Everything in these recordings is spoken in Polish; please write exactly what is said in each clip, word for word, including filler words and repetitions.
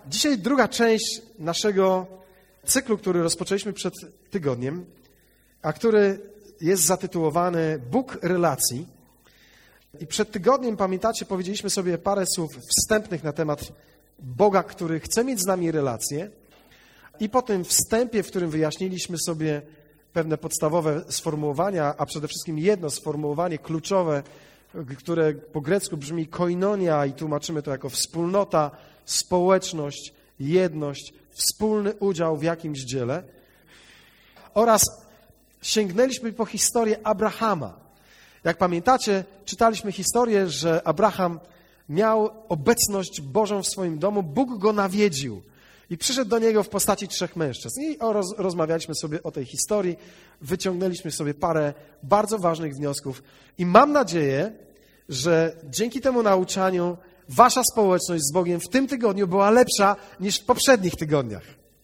Dzisiaj druga część naszego cyklu, który rozpoczęliśmy przed tygodniem, a który jest zatytułowany Bóg relacji. I przed tygodniem, pamiętacie, powiedzieliśmy sobie parę słów wstępnych na temat Boga, który chce mieć z nami relacje. I po tym wstępie, w którym wyjaśniliśmy sobie pewne podstawowe sformułowania, a przede wszystkim jedno sformułowanie kluczowe, które po grecku brzmi koinonia i tłumaczymy to jako wspólnota, społeczność, jedność, wspólny udział w jakimś dziele. Oraz sięgnęliśmy po historię Abrahama. Jak pamiętacie, czytaliśmy historię, że Abraham miał obecność Bożą w swoim domu, Bóg go nawiedził i przyszedł do niego w postaci trzech mężczyzn. I roz, rozmawialiśmy sobie o tej historii, wyciągnęliśmy sobie parę bardzo ważnych wniosków i mam nadzieję, że dzięki temu nauczaniu wasza społeczność z Bogiem w tym tygodniu była lepsza niż w poprzednich tygodniach.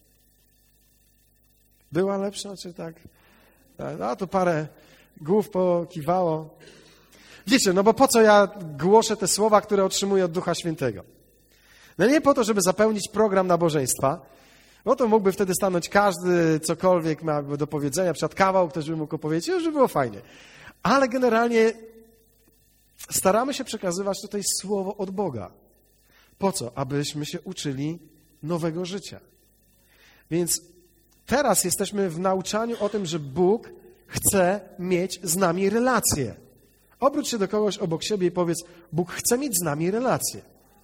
Była lepsza, czy tak? No to parę głów pokiwało. Wiecie, no bo po co ja głoszę te słowa, które otrzymuję od Ducha Świętego? No nie po to, żeby zapełnić program nabożeństwa, no to mógłby wtedy stanąć każdy, cokolwiek miałby do powiedzenia, na przykład kawał, ktoś by mógł opowiedzieć, już by było fajnie. Ale generalnie staramy się przekazywać tutaj słowo od Boga. Po co? Abyśmy się uczyli nowego życia. Więc teraz jesteśmy w nauczaniu o tym, że Bóg chce mieć z nami relacje. Obróć się do kogoś obok siebie i powiedz, Bóg chce mieć z nami relacje.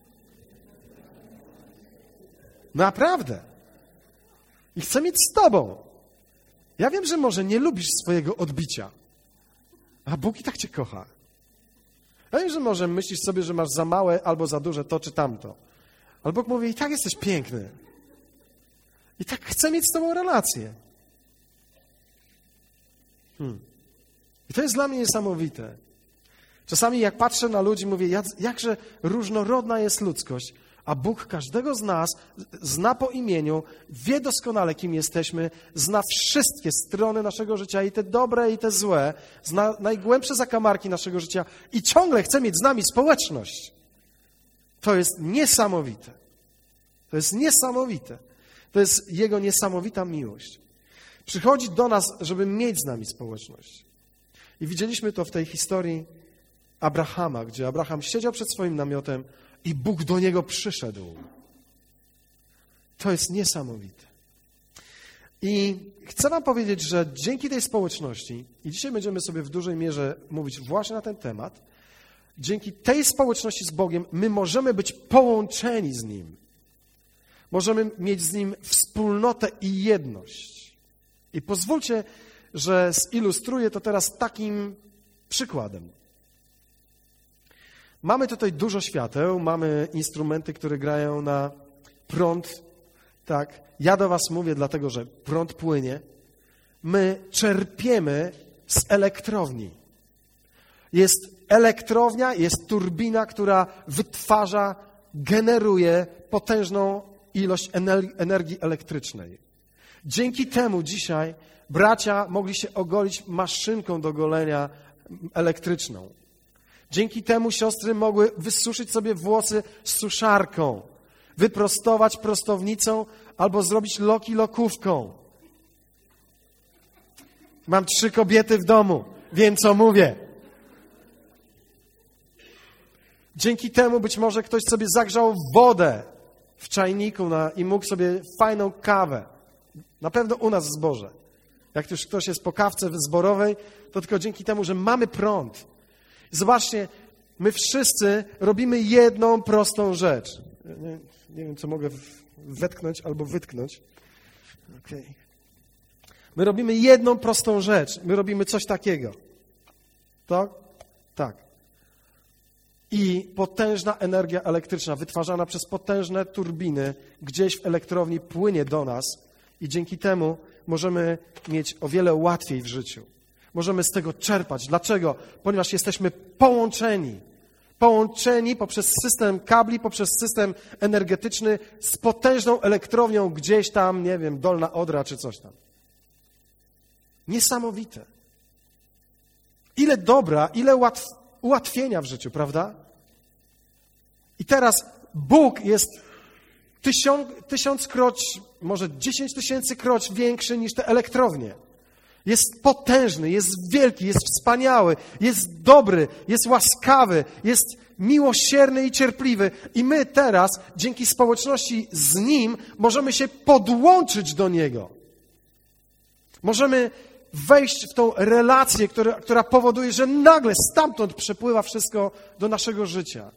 Naprawdę. I chce mieć z tobą. Ja wiem, że może nie lubisz swojego odbicia, a Bóg i tak cię kocha. Ja wiem, że może myślisz sobie, że masz za małe albo za duże to czy tamto. Ale Bóg mówi, i tak jesteś piękny. I tak chce mieć z tobą relację. Hmm. I to jest dla mnie niesamowite. Czasami jak patrzę na ludzi, mówię, jak, jakże różnorodna jest ludzkość, a Bóg każdego z nas zna po imieniu, wie doskonale, kim jesteśmy, zna wszystkie strony naszego życia, i te dobre, i te złe, zna najgłębsze zakamarki naszego życia i ciągle chce mieć z nami społeczność. To jest niesamowite. To jest niesamowite. To jest Jego niesamowita miłość. Przychodzi do nas, żeby mieć z nami społeczność. I widzieliśmy to w tej historii Abrahama, gdzie Abraham siedział przed swoim namiotem i Bóg do niego przyszedł. To jest niesamowite. I chcę wam powiedzieć, że dzięki tej społeczności, i dzisiaj będziemy sobie w dużej mierze mówić właśnie na ten temat, dzięki tej społeczności z Bogiem my możemy być połączeni z Nim. Możemy mieć z Nim wspólnotę i jedność. I pozwólcie, że zilustruję to teraz takim przykładem. Mamy tutaj dużo świateł, mamy instrumenty, które grają na prąd. Tak, ja do was mówię dlatego, że prąd płynie. My czerpiemy z elektrowni. Jest elektrownia, jest turbina, która wytwarza, generuje potężną ilość energii elektrycznej. Dzięki temu dzisiaj bracia mogli się ogolić maszynką do golenia elektryczną. Dzięki temu siostry mogły wysuszyć sobie włosy suszarką, wyprostować prostownicą albo zrobić loki lokówką. Mam trzy kobiety w domu, wiem co mówię. Dzięki temu być może ktoś sobie zagrzał wodę w czajniku na, i mógł sobie fajną kawę. Na pewno u nas w zborze. Jak już ktoś jest po kawce zborowej, to tylko dzięki temu, że mamy prąd. Zobaczcie, my wszyscy robimy jedną prostą rzecz. Nie, nie wiem, co mogę wetknąć albo wytknąć. Okay. My robimy jedną prostą rzecz. My robimy coś takiego. Tak? Tak. I potężna energia elektryczna wytwarzana przez potężne turbiny gdzieś w elektrowni płynie do nas i dzięki temu możemy mieć o wiele łatwiej w życiu. Możemy z tego czerpać. Dlaczego? Ponieważ jesteśmy połączeni. Połączeni poprzez system kabli, poprzez system energetyczny z potężną elektrownią gdzieś tam, nie wiem, Dolna Odra czy coś tam. Niesamowite. Ile dobra, ile łatw, ułatwienia w życiu, prawda? I teraz Bóg jest Tysiąc, tysiąckroć, może dziesięć tysięcy kroć większy niż te elektrownie. Jest potężny, jest wielki, jest wspaniały, jest dobry, jest łaskawy, jest miłosierny i cierpliwy. I my teraz, dzięki społeczności z Nim, możemy się podłączyć do Niego. Możemy wejść w tą relację, która, która powoduje, że nagle stamtąd przepływa wszystko do naszego życia.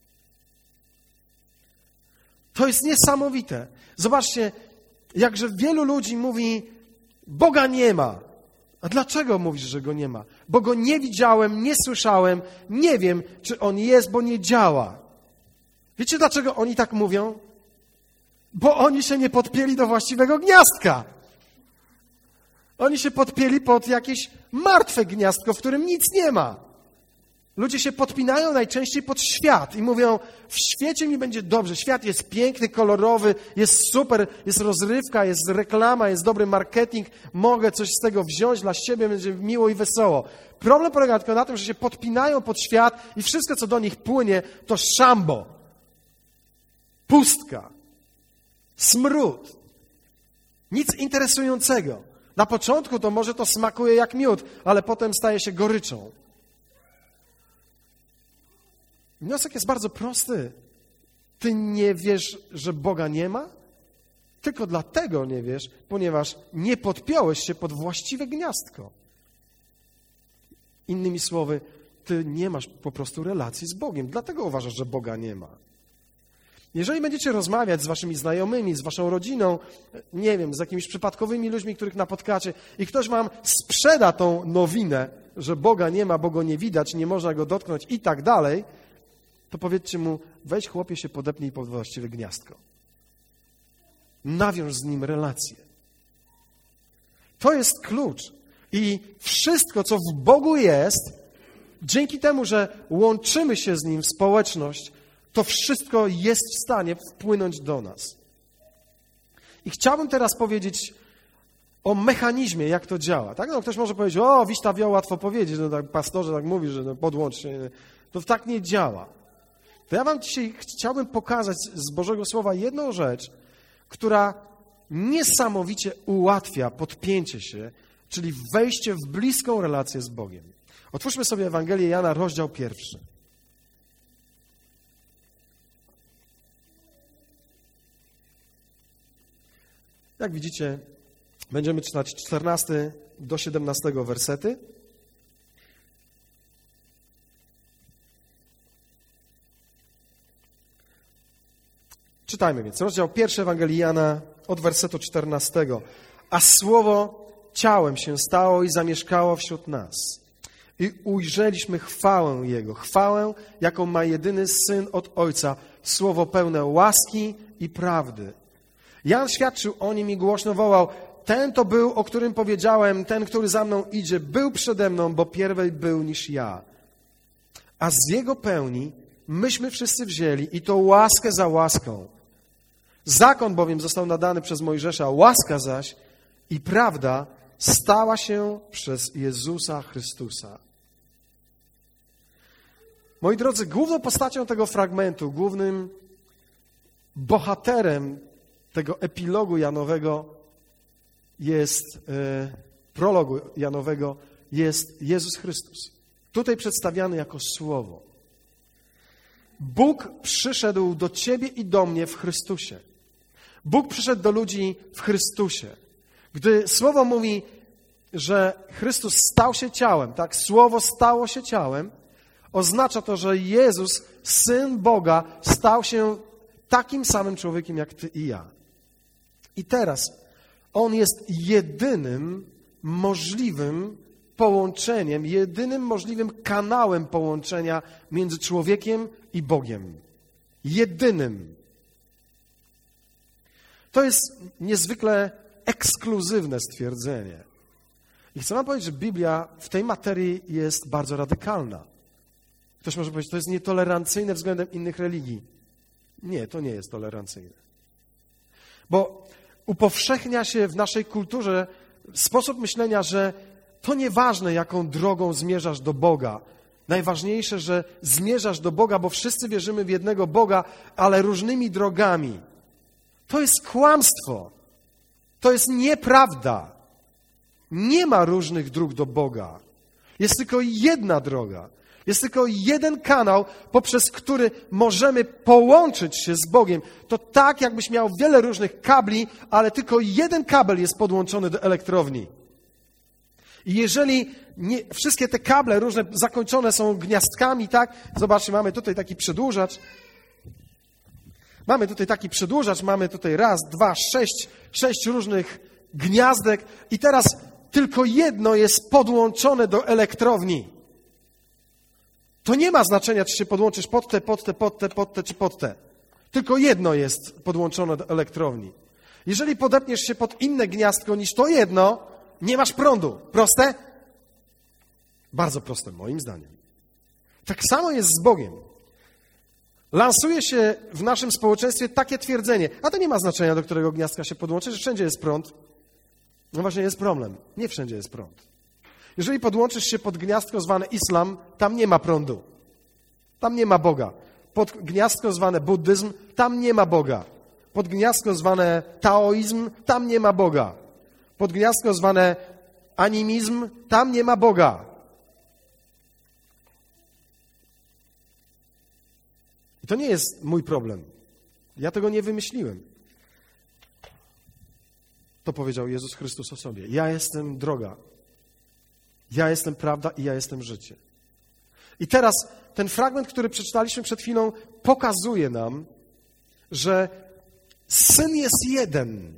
To jest niesamowite. Zobaczcie, jakże wielu ludzi mówi, Boga nie ma. A dlaczego mówisz, że Go nie ma? Bo Go nie widziałem, nie słyszałem, nie wiem, czy On jest, bo nie działa. Wiecie, dlaczego oni tak mówią? Bo oni się nie podpięli do właściwego gniazdka. Oni się podpięli pod jakieś martwe gniazdko, w którym nic nie ma. Ludzie się podpinają najczęściej pod świat i mówią, w świecie mi będzie dobrze, świat jest piękny, kolorowy, jest super, jest rozrywka, jest reklama, jest dobry marketing, mogę coś z tego wziąć dla siebie, będzie miło i wesoło. Problem polega tylko na tym, że się podpinają pod świat i wszystko, co do nich płynie, to szambo, pustka, smród, nic interesującego. Na początku to może to smakuje jak miód, ale potem staje się goryczą. Wniosek jest bardzo prosty. Ty nie wiesz, że Boga nie ma? Tylko dlatego nie wiesz, ponieważ nie podpiąłeś się pod właściwe gniazdko. Innymi słowy, ty nie masz po prostu relacji z Bogiem. Dlatego uważasz, że Boga nie ma. Jeżeli będziecie rozmawiać z waszymi znajomymi, z waszą rodziną, nie wiem, z jakimiś przypadkowymi ludźmi, których napotkacie i ktoś wam sprzeda tą nowinę, że Boga nie ma, bo Go nie widać, nie można Go dotknąć i tak dalej, to powiedzcie mu, weź chłopie się podepnij pod właściwe gniazdko. Nawiąż z Nim relację. To jest klucz. I wszystko, co w Bogu jest, dzięki temu, że łączymy się z Nim w społeczność, to wszystko jest w stanie wpłynąć do nas. I chciałbym teraz powiedzieć o mechanizmie, jak to działa. Tak? No, ktoś może powiedzieć, o, Wiśta Wioł, łatwo powiedzieć, no tak pastorze tak mówi, że no, podłącz się. To tak nie działa. To ja wam dzisiaj chciałbym pokazać z Bożego Słowa jedną rzecz, która niesamowicie ułatwia podpięcie się, czyli wejście w bliską relację z Bogiem. Otwórzmy sobie Ewangelię Jana, rozdział pierwszy. Jak widzicie, będziemy czytać czternasty do siedemnastego wersety. Czytajmy więc. Rozdział pierwszy Ewangelii Jana od wersetu czternastego. A Słowo ciałem się stało i zamieszkało wśród nas. I ujrzeliśmy chwałę Jego, chwałę, jaką ma jedyny Syn od Ojca, Słowo pełne łaski i prawdy. Jan świadczył o Nim i głośno wołał, ten to był, o którym powiedziałem, ten, który za mną idzie, był przede mną, bo pierwej był niż ja. A z Jego pełni myśmy wszyscy wzięli i to łaskę za łaską. Zakon bowiem został nadany przez Mojżesza, łaska zaś i prawda stała się przez Jezusa Chrystusa. Moi drodzy, główną postacią tego fragmentu, głównym bohaterem tego epilogu Janowego jest, e, prologu Janowego jest Jezus Chrystus. Tutaj przedstawiany jako Słowo. Bóg przyszedł do ciebie i do mnie w Chrystusie. Bóg przyszedł do ludzi w Chrystusie. Gdy Słowo mówi, że Chrystus stał się ciałem, tak? Słowo stało się ciałem, oznacza to, że Jezus, Syn Boga, stał się takim samym człowiekiem jak ty i ja. I teraz On jest jedynym możliwym połączeniem, jedynym możliwym kanałem połączenia między człowiekiem i Bogiem. Jedynym. To jest niezwykle ekskluzywne stwierdzenie. I chcę wam powiedzieć, że Biblia w tej materii jest bardzo radykalna. Ktoś może powiedzieć, to jest nietolerancyjne względem innych religii. Nie, to nie jest tolerancyjne. Bo upowszechnia się w naszej kulturze sposób myślenia, że to nieważne, jaką drogą zmierzasz do Boga. Najważniejsze, że zmierzasz do Boga, bo wszyscy wierzymy w jednego Boga, ale różnymi drogami. To jest kłamstwo. To jest nieprawda. Nie ma różnych dróg do Boga. Jest tylko jedna droga. Jest tylko jeden kanał, poprzez który możemy połączyć się z Bogiem. To tak, jakbyś miał wiele różnych kabli, ale tylko jeden kabel jest podłączony do elektrowni. I jeżeli nie, wszystkie te kable różne zakończone są gniazdkami, tak? Zobaczcie, mamy tutaj taki przedłużacz. Mamy tutaj taki przedłużacz, mamy tutaj raz, dwa, sześć, sześć różnych gniazdek i teraz tylko jedno jest podłączone do elektrowni. To nie ma znaczenia, czy się podłączysz pod te, pod te, pod te, pod te, czy pod te. Tylko jedno jest podłączone do elektrowni. Jeżeli podepniesz się pod inne gniazdko niż to jedno, nie masz prądu. Proste? Bardzo proste, moim zdaniem. Tak samo jest z Bogiem. Lansuje się w naszym społeczeństwie takie twierdzenie, a to nie ma znaczenia, do którego gniazdka się podłączy, że wszędzie jest prąd. No właśnie jest problem. Nie wszędzie jest prąd. Jeżeli podłączysz się pod gniazdko zwane islam, tam nie ma prądu. Tam nie ma Boga. Pod gniazdko zwane buddyzm, tam nie ma Boga. Pod gniazdko zwane taoizm, tam nie ma Boga. Pod gniazdko zwane animizm, tam nie ma Boga. I to nie jest mój problem. Ja tego nie wymyśliłem. To powiedział Jezus Chrystus o sobie. Ja jestem droga. Ja jestem prawda i ja jestem życie. I teraz ten fragment, który przeczytaliśmy przed chwilą, pokazuje nam, że Syn jest jeden.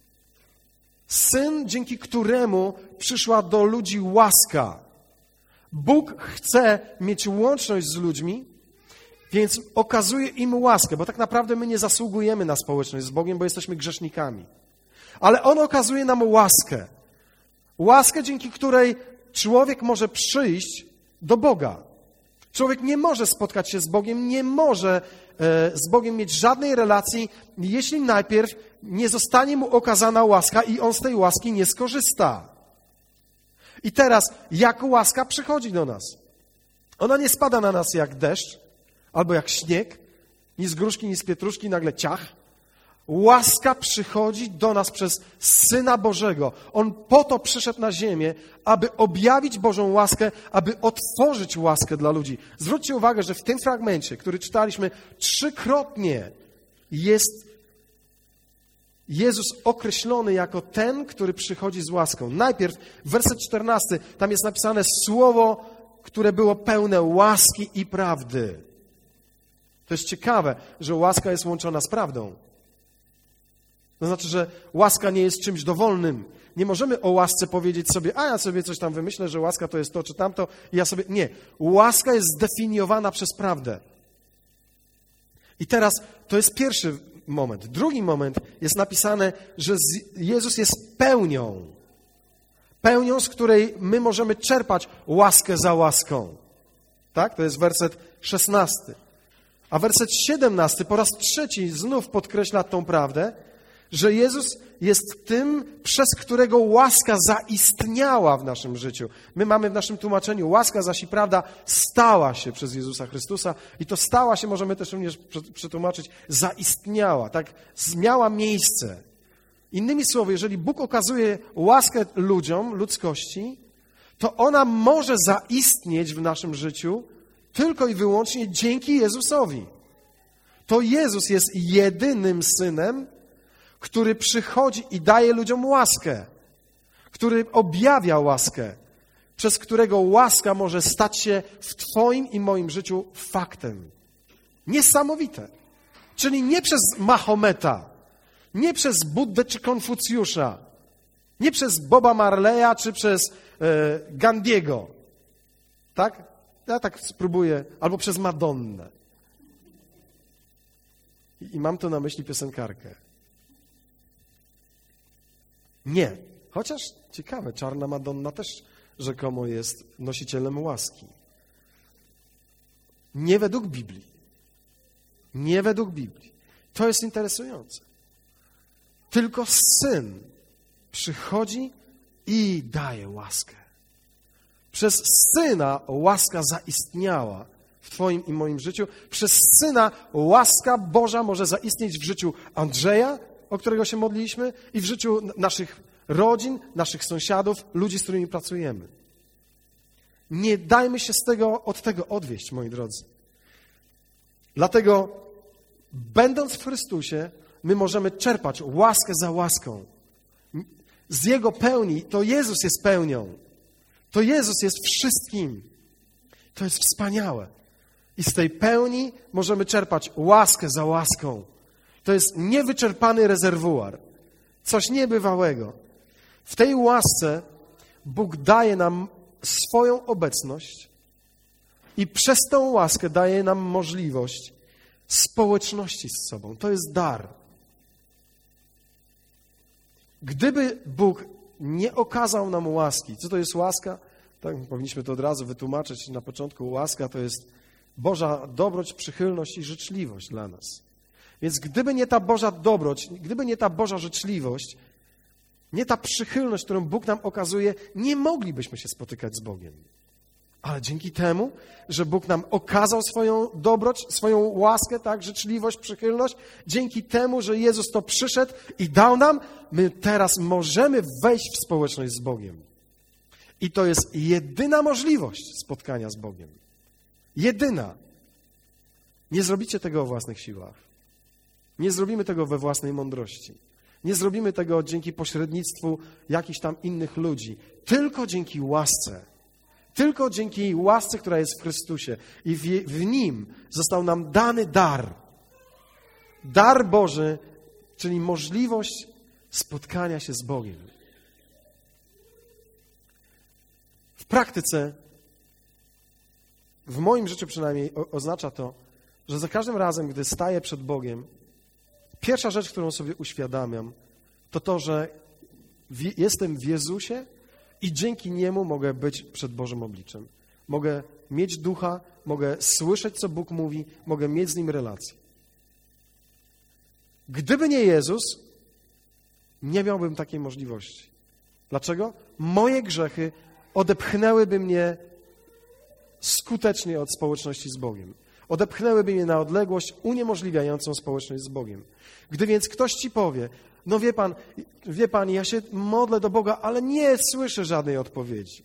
Syn, dzięki któremu przyszła do ludzi łaska. Bóg chce mieć łączność z ludźmi, więc okazuje im łaskę, bo tak naprawdę my nie zasługujemy na społeczność z Bogiem, bo jesteśmy grzesznikami. Ale On okazuje nam łaskę. Łaskę, dzięki której człowiek może przyjść do Boga. Człowiek nie może spotkać się z Bogiem, nie może e, z Bogiem mieć żadnej relacji, jeśli najpierw nie zostanie mu okazana łaska i on z tej łaski nie skorzysta. I teraz, jak łaska przychodzi do nas? Ona nie spada na nas jak deszcz, albo jak śnieg, ni z gruszki, ni z pietruszki, nagle ciach. Łaska przychodzi do nas przez Syna Bożego. On po to przyszedł na ziemię, aby objawić Bożą łaskę, aby otworzyć łaskę dla ludzi. Zwróćcie uwagę, że w tym fragmencie, który czytaliśmy, trzykrotnie jest Jezus określony jako ten, który przychodzi z łaską. Najpierw werset czternasty, tam jest napisane słowo, które było pełne łaski i prawdy. To jest ciekawe, że łaska jest łączona z prawdą. To znaczy, że łaska nie jest czymś dowolnym. Nie możemy o łasce powiedzieć sobie, a ja sobie coś tam wymyślę, że łaska to jest to czy tamto i ja sobie... Nie. Łaska jest zdefiniowana przez prawdę. I teraz to jest pierwszy moment. Drugi moment jest napisane, że Jezus jest pełnią. Pełnią, z której my możemy czerpać łaskę za łaską. Tak? To jest werset szesnasty. A werset siedemnasty po raz trzeci znów podkreśla tą prawdę, że Jezus jest tym, przez którego łaska zaistniała w naszym życiu. My mamy w naszym tłumaczeniu łaska zaś i prawda stała się przez Jezusa Chrystusa i to stała się, możemy też również przetłumaczyć, zaistniała, tak? Miała miejsce. Innymi słowy, jeżeli Bóg okazuje łaskę ludziom, ludzkości, to ona może zaistnieć w naszym życiu tylko i wyłącznie dzięki Jezusowi. To Jezus jest jedynym Synem, który przychodzi i daje ludziom łaskę, który objawia łaskę, przez którego łaska może stać się w Twoim i moim życiu faktem. Niesamowite. Czyli nie przez Mahometa, nie przez Buddę czy Konfucjusza, nie przez Boba Marleya czy przez e, Gandiego. Tak? Ja tak spróbuję. Albo przez Madonnę. I, I mam tu na myśli piosenkarkę. Nie. Chociaż ciekawe, czarna Madonna też rzekomo jest nosicielem łaski. Nie według Biblii. Nie według Biblii. To jest interesujące. Tylko Syn przychodzi i daje łaskę. Przez Syna łaska zaistniała w Twoim i moim życiu. Przez Syna łaska Boża może zaistnieć w życiu Andrzeja, o którego się modliliśmy, i w życiu naszych rodzin, naszych sąsiadów, ludzi, z którymi pracujemy. Nie dajmy się z tego, od tego odwieść, moi drodzy. Dlatego, będąc w Chrystusie, my możemy czerpać łaskę za łaską. Z Jego pełni, to Jezus jest pełnią. To Jezus jest wszystkim. To jest wspaniałe. I z tej pełni możemy czerpać łaskę za łaską. To jest niewyczerpany rezerwuar. Coś niebywałego. W tej łasce Bóg daje nam swoją obecność i przez tą łaskę daje nam możliwość społeczności z sobą. To jest dar. Gdyby Bóg nie okazał nam łaski, co to jest łaska? Tak, powinniśmy to od razu wytłumaczyć na początku. Łaska to jest Boża dobroć, przychylność i życzliwość dla nas. Więc gdyby nie ta Boża dobroć, gdyby nie ta Boża życzliwość, nie ta przychylność, którą Bóg nam okazuje, nie moglibyśmy się spotykać z Bogiem. Ale dzięki temu, że Bóg nam okazał swoją dobroć, swoją łaskę, tak, życzliwość, przychylność, dzięki temu, że Jezus to przyszedł i dał nam, my teraz możemy wejść w społeczność z Bogiem. I to jest jedyna możliwość spotkania z Bogiem. Jedyna. Nie zrobicie tego o własnych siłach. Nie zrobimy tego we własnej mądrości. Nie zrobimy tego dzięki pośrednictwu jakichś tam innych ludzi. Tylko dzięki łasce. Tylko dzięki łasce, która jest w Chrystusie. I w, w Nim został nam dany dar. Dar Boży, czyli możliwość spotkania się z Bogiem. W praktyce, w moim życiu przynajmniej, o, oznacza to, że za każdym razem, gdy staję przed Bogiem, pierwsza rzecz, którą sobie uświadamiam, to to, że w, jestem w Jezusie i dzięki Niemu mogę być przed Bożym obliczem. Mogę mieć ducha, mogę słyszeć, co Bóg mówi, mogę mieć z Nim relację. Gdyby nie Jezus, nie miałbym takiej możliwości. Dlaczego? Moje grzechy odepchnęłyby mnie skutecznie od społeczności z Bogiem. Odepchnęłyby mnie na odległość uniemożliwiającą społeczność z Bogiem. Gdy więc ktoś ci powie, no wie pan, wie pan, ja się modlę do Boga, ale nie słyszę żadnej odpowiedzi,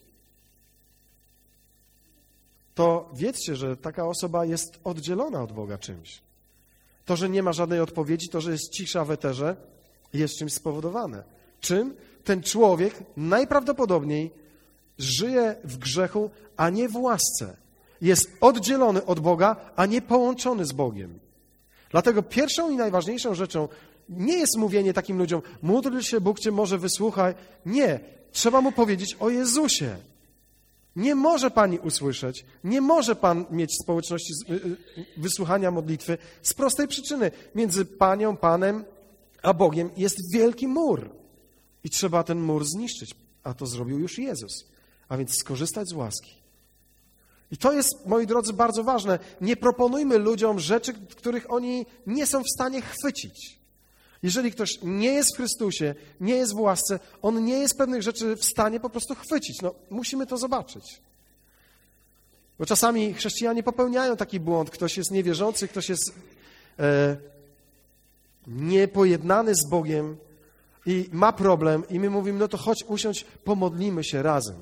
to wiedzcie, że taka osoba jest oddzielona od Boga czymś. To, że nie ma żadnej odpowiedzi, to, że jest cisza w eterze, jest czymś spowodowane. Czym? Ten człowiek najprawdopodobniej żyje w grzechu, a nie w łasce. Jest oddzielony od Boga, a nie połączony z Bogiem. Dlatego pierwszą i najważniejszą rzeczą nie jest mówienie takim ludziom, módl się, Bóg cię może wysłuchaj. Nie, trzeba mu powiedzieć o Jezusie. Nie może pani usłyszeć, nie może pan mieć społeczności wysłuchania modlitwy z prostej przyczyny. Między panią, panem, a Bogiem jest wielki mur. I trzeba ten mur zniszczyć, a to zrobił już Jezus. A więc skorzystać z łaski. I to jest, moi drodzy, bardzo ważne. Nie proponujmy ludziom rzeczy, których oni nie są w stanie chwycić. Jeżeli ktoś nie jest w Chrystusie, nie jest w łasce, on nie jest pewnych rzeczy w stanie po prostu chwycić. No, musimy to zobaczyć. Bo czasami chrześcijanie popełniają taki błąd. Ktoś jest niewierzący, ktoś jest e, niepojednany z Bogiem i ma problem i my mówimy, no to chodź usiądź, pomodlimy się razem.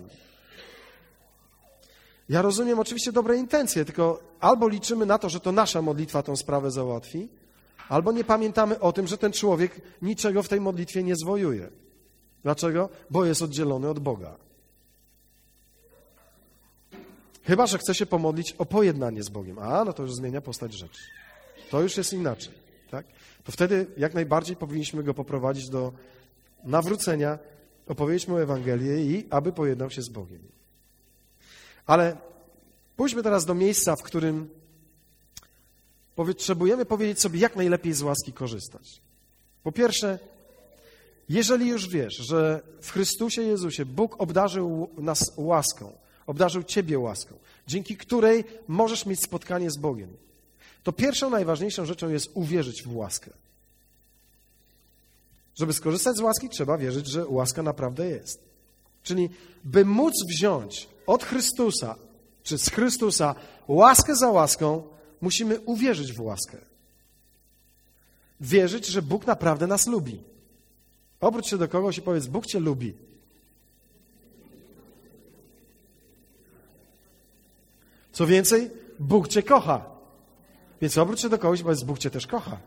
Ja rozumiem oczywiście dobre intencje, tylko albo liczymy na to, że to nasza modlitwa tą sprawę załatwi, albo nie pamiętamy o tym, że ten człowiek niczego w tej modlitwie nie zwojuje. Dlaczego? Bo jest oddzielony od Boga. Chyba że chce się pomodlić o pojednanie z Bogiem. A, no to już zmienia postać rzeczy. To już jest inaczej. Tak? To wtedy jak najbardziej powinniśmy go poprowadzić do nawrócenia, opowiedzieć mu Ewangelię i aby pojednał się z Bogiem. Ale pójdźmy teraz do miejsca, w którym potrzebujemy powiedzieć sobie, jak najlepiej z łaski korzystać. Po pierwsze, jeżeli już wiesz, że w Chrystusie Jezusie Bóg obdarzył nas łaską, obdarzył ciebie łaską, dzięki której możesz mieć spotkanie z Bogiem, to pierwszą, najważniejszą rzeczą jest uwierzyć w łaskę. Żeby skorzystać z łaski, trzeba wierzyć, że łaska naprawdę jest. Czyli by móc wziąć od Chrystusa, czy z Chrystusa łaskę za łaską, musimy uwierzyć w łaskę. wierzyć, że Bóg naprawdę nas lubi. Obróć się do kogoś i powiedz, Bóg cię lubi. Co więcej, Bóg cię kocha. Więc obróć się do kogoś i powiedz, Bóg cię też kocha.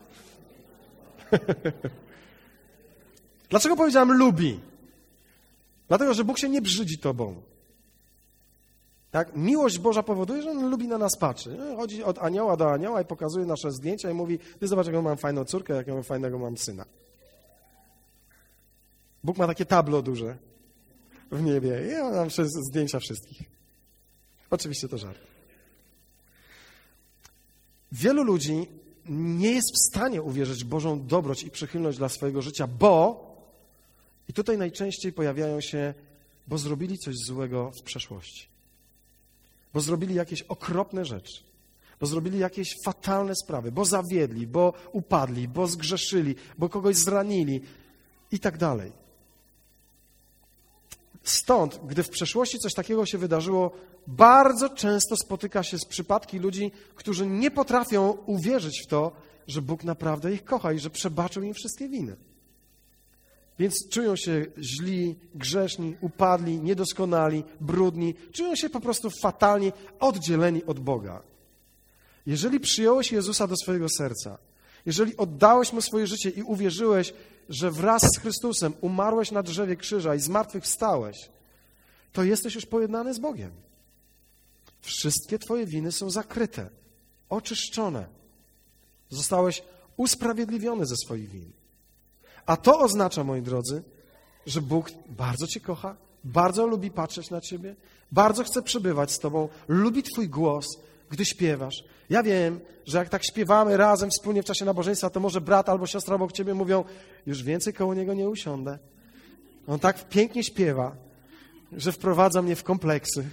Dlaczego powiedziałem lubi? Dlatego, że Bóg się nie brzydzi tobą. Tak? Miłość Boża powoduje, że On lubi na nas patrzy. Chodzi od anioła do anioła i pokazuje nasze zdjęcia i mówi, ty zobacz, jaką mam fajną córkę, jakiego fajnego mam syna. Bóg ma takie tablo duże w niebie i ja mam zdjęcia wszystkich. Oczywiście to żart. Wielu ludzi nie jest w stanie uwierzyć w Bożą dobroć i przychylność dla swojego życia, bo, i tutaj najczęściej pojawiają się, bo zrobili coś złego w przeszłości. Bo zrobili jakieś okropne rzeczy. Bo zrobili jakieś fatalne sprawy, bo zawiedli, bo upadli, bo zgrzeszyli, bo kogoś zranili i tak dalej. Stąd, gdy w przeszłości coś takiego się wydarzyło, bardzo często spotyka się z przypadki ludzi, którzy nie potrafią uwierzyć w to, że Bóg naprawdę ich kocha i że przebaczył im wszystkie winy. Więc czują się źli, grzeszni, upadli, niedoskonali, brudni, czują się po prostu fatalnie oddzieleni od Boga. Jeżeli przyjąłeś Jezusa do swojego serca, jeżeli oddałeś Mu swoje życie i uwierzyłeś, że wraz z Chrystusem umarłeś na drzewie krzyża i zmartwychwstałeś, to jesteś już pojednany z Bogiem. Wszystkie twoje winy są zakryte, oczyszczone. Zostałeś usprawiedliwiony ze swoich win. A to oznacza, moi drodzy, że Bóg bardzo cię kocha, bardzo lubi patrzeć na ciebie, bardzo chce przebywać z tobą, lubi twój głos, gdy śpiewasz. Ja wiem, że jak tak śpiewamy razem wspólnie w czasie nabożeństwa, to może brat albo siostra obok ciebie mówią, już więcej koło niego nie usiądę. On tak pięknie śpiewa, że wprowadza mnie w kompleksy.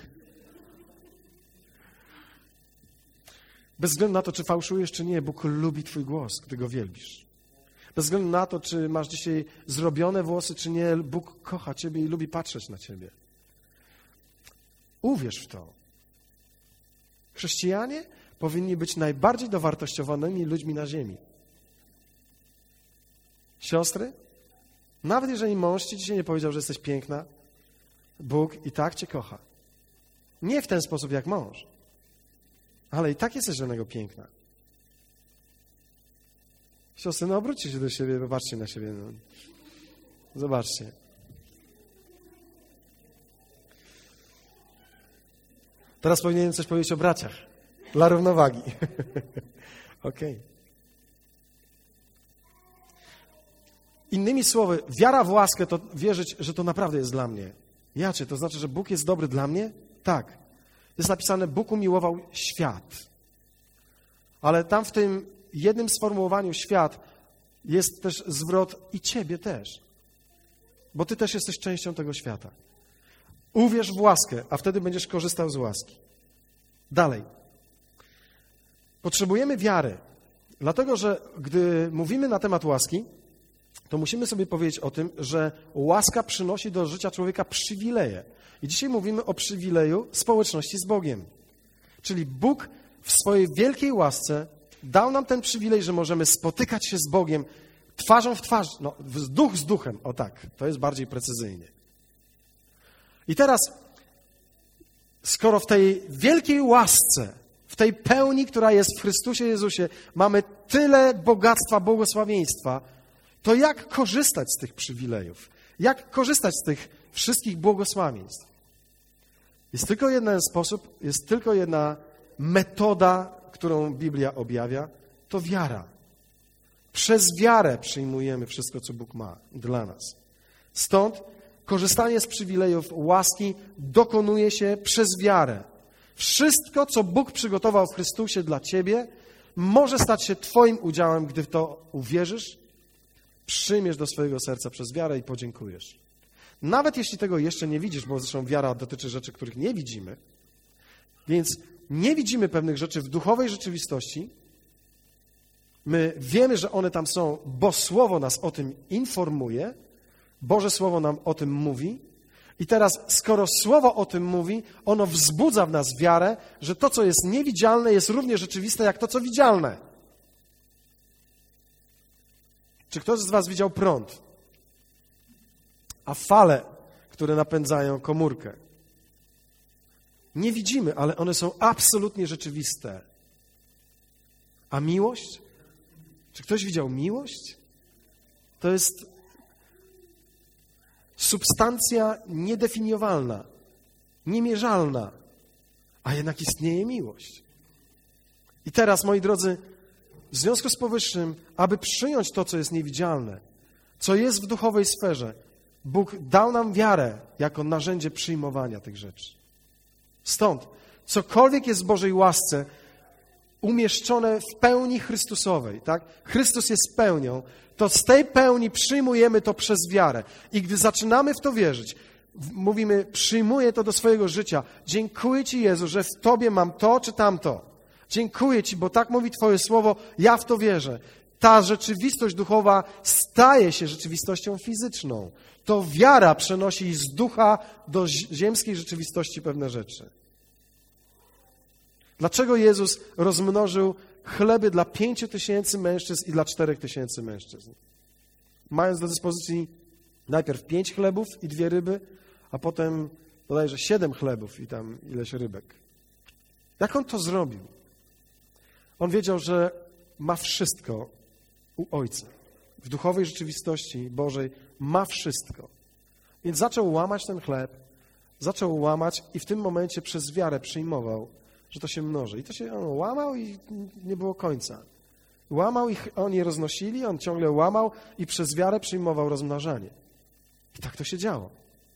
Bez względu na to, czy fałszujesz, czy nie, Bóg lubi twój głos, gdy go wielbisz. Bez względu na to, czy masz dzisiaj zrobione włosy, czy nie, Bóg kocha ciebie i lubi patrzeć na ciebie. Uwierz w to. Chrześcijanie powinni być najbardziej dowartościowanymi ludźmi na ziemi. Siostry, nawet jeżeli mąż ci dzisiaj nie powiedział, że jesteś piękna, Bóg i tak cię kocha. Nie w ten sposób jak mąż, ale i tak jesteś dla niego piękna. Siostry, no obróćcie się do siebie, popatrzcie na siebie. No. Zobaczcie. Teraz powinienem coś powiedzieć o braciach. Dla równowagi. Okej. Okay. Innymi słowy, wiara w łaskę to wierzyć, że to naprawdę jest dla mnie. Jacie, to znaczy, że Bóg jest dobry dla mnie? Tak. Jest napisane, Bóg umiłował świat. Ale tam w tym jednym sformułowaniu świat jest też zwrot i ciebie też. Bo ty też jesteś częścią tego świata. Uwierz w łaskę, a wtedy będziesz korzystał z łaski. Dalej. Potrzebujemy wiary, dlatego że gdy mówimy na temat łaski, to musimy sobie powiedzieć o tym, że łaska przynosi do życia człowieka przywileje. I dzisiaj mówimy o przywileju społeczności z Bogiem. Czyli Bóg w swojej wielkiej łasce dał nam ten przywilej, że możemy spotykać się z Bogiem twarzą w twarz, no, duch z duchem, o tak, to jest bardziej precyzyjnie. I teraz, skoro w tej wielkiej łasce, w tej pełni, która jest w Chrystusie Jezusie, mamy tyle bogactwa, błogosławieństwa, to jak korzystać z tych przywilejów? Jak korzystać z tych wszystkich błogosławieństw? Jest tylko jeden sposób, jest tylko jedna metoda, którą Biblia objawia, to wiara. Przez wiarę przyjmujemy wszystko, co Bóg ma dla nas. Stąd korzystanie z przywilejów łaski dokonuje się przez wiarę. Wszystko, co Bóg przygotował w Chrystusie dla ciebie, może stać się twoim udziałem, gdy w to uwierzysz, przyjmiesz do swojego serca przez wiarę i podziękujesz. Nawet jeśli tego jeszcze nie widzisz, bo zresztą wiara dotyczy rzeczy, których nie widzimy, więc nie widzimy pewnych rzeczy w duchowej rzeczywistości, my wiemy, że one tam są, bo Słowo nas o tym informuje, Boże Słowo nam o tym mówi i teraz, skoro Słowo o tym mówi, ono wzbudza w nas wiarę, że to, co jest niewidzialne, jest równie rzeczywiste, jak to, co widzialne. Czy ktoś z was widział prąd? A fale, które napędzają komórkę? Nie widzimy, ale one są absolutnie rzeczywiste. A miłość? Czy ktoś widział miłość? To jest substancja niedefiniowalna, niemierzalna, a jednak istnieje miłość. I teraz, moi drodzy, w związku z powyższym, aby przyjąć to, co jest niewidzialne, co jest w duchowej sferze, Bóg dał nam wiarę jako narzędzie przyjmowania tych rzeczy. Stąd, cokolwiek jest w Bożej łasce, umieszczone w pełni Chrystusowej, tak? Chrystus jest pełnią, to z tej pełni przyjmujemy to przez wiarę. I gdy zaczynamy w to wierzyć, mówimy, przyjmuję to do swojego życia. Dziękuję Ci, Jezu, że w Tobie mam to czy tamto. Dziękuję Ci, bo tak mówi Twoje słowo, ja w to wierzę. Ta rzeczywistość duchowa staje się rzeczywistością fizyczną. To wiara przenosi z ducha do ziemskiej rzeczywistości pewne rzeczy. Dlaczego Jezus rozmnożył chleby dla pięciu tysięcy mężczyzn i dla czterech tysięcy mężczyzn? Mając do dyspozycji najpierw pięć chlebów i dwie ryby, a potem bodajże siedem chlebów i tam ileś rybek. Jak on to zrobił? On wiedział, że ma wszystko u Ojca. W duchowej rzeczywistości Bożej ma wszystko. Więc zaczął łamać ten chleb, zaczął łamać i w tym momencie przez wiarę przyjmował, że to się mnoży. I to się on łamał i nie było końca. Łamał i oni je roznosili, on ciągle łamał i przez wiarę przyjmował rozmnażanie. I tak to się działo.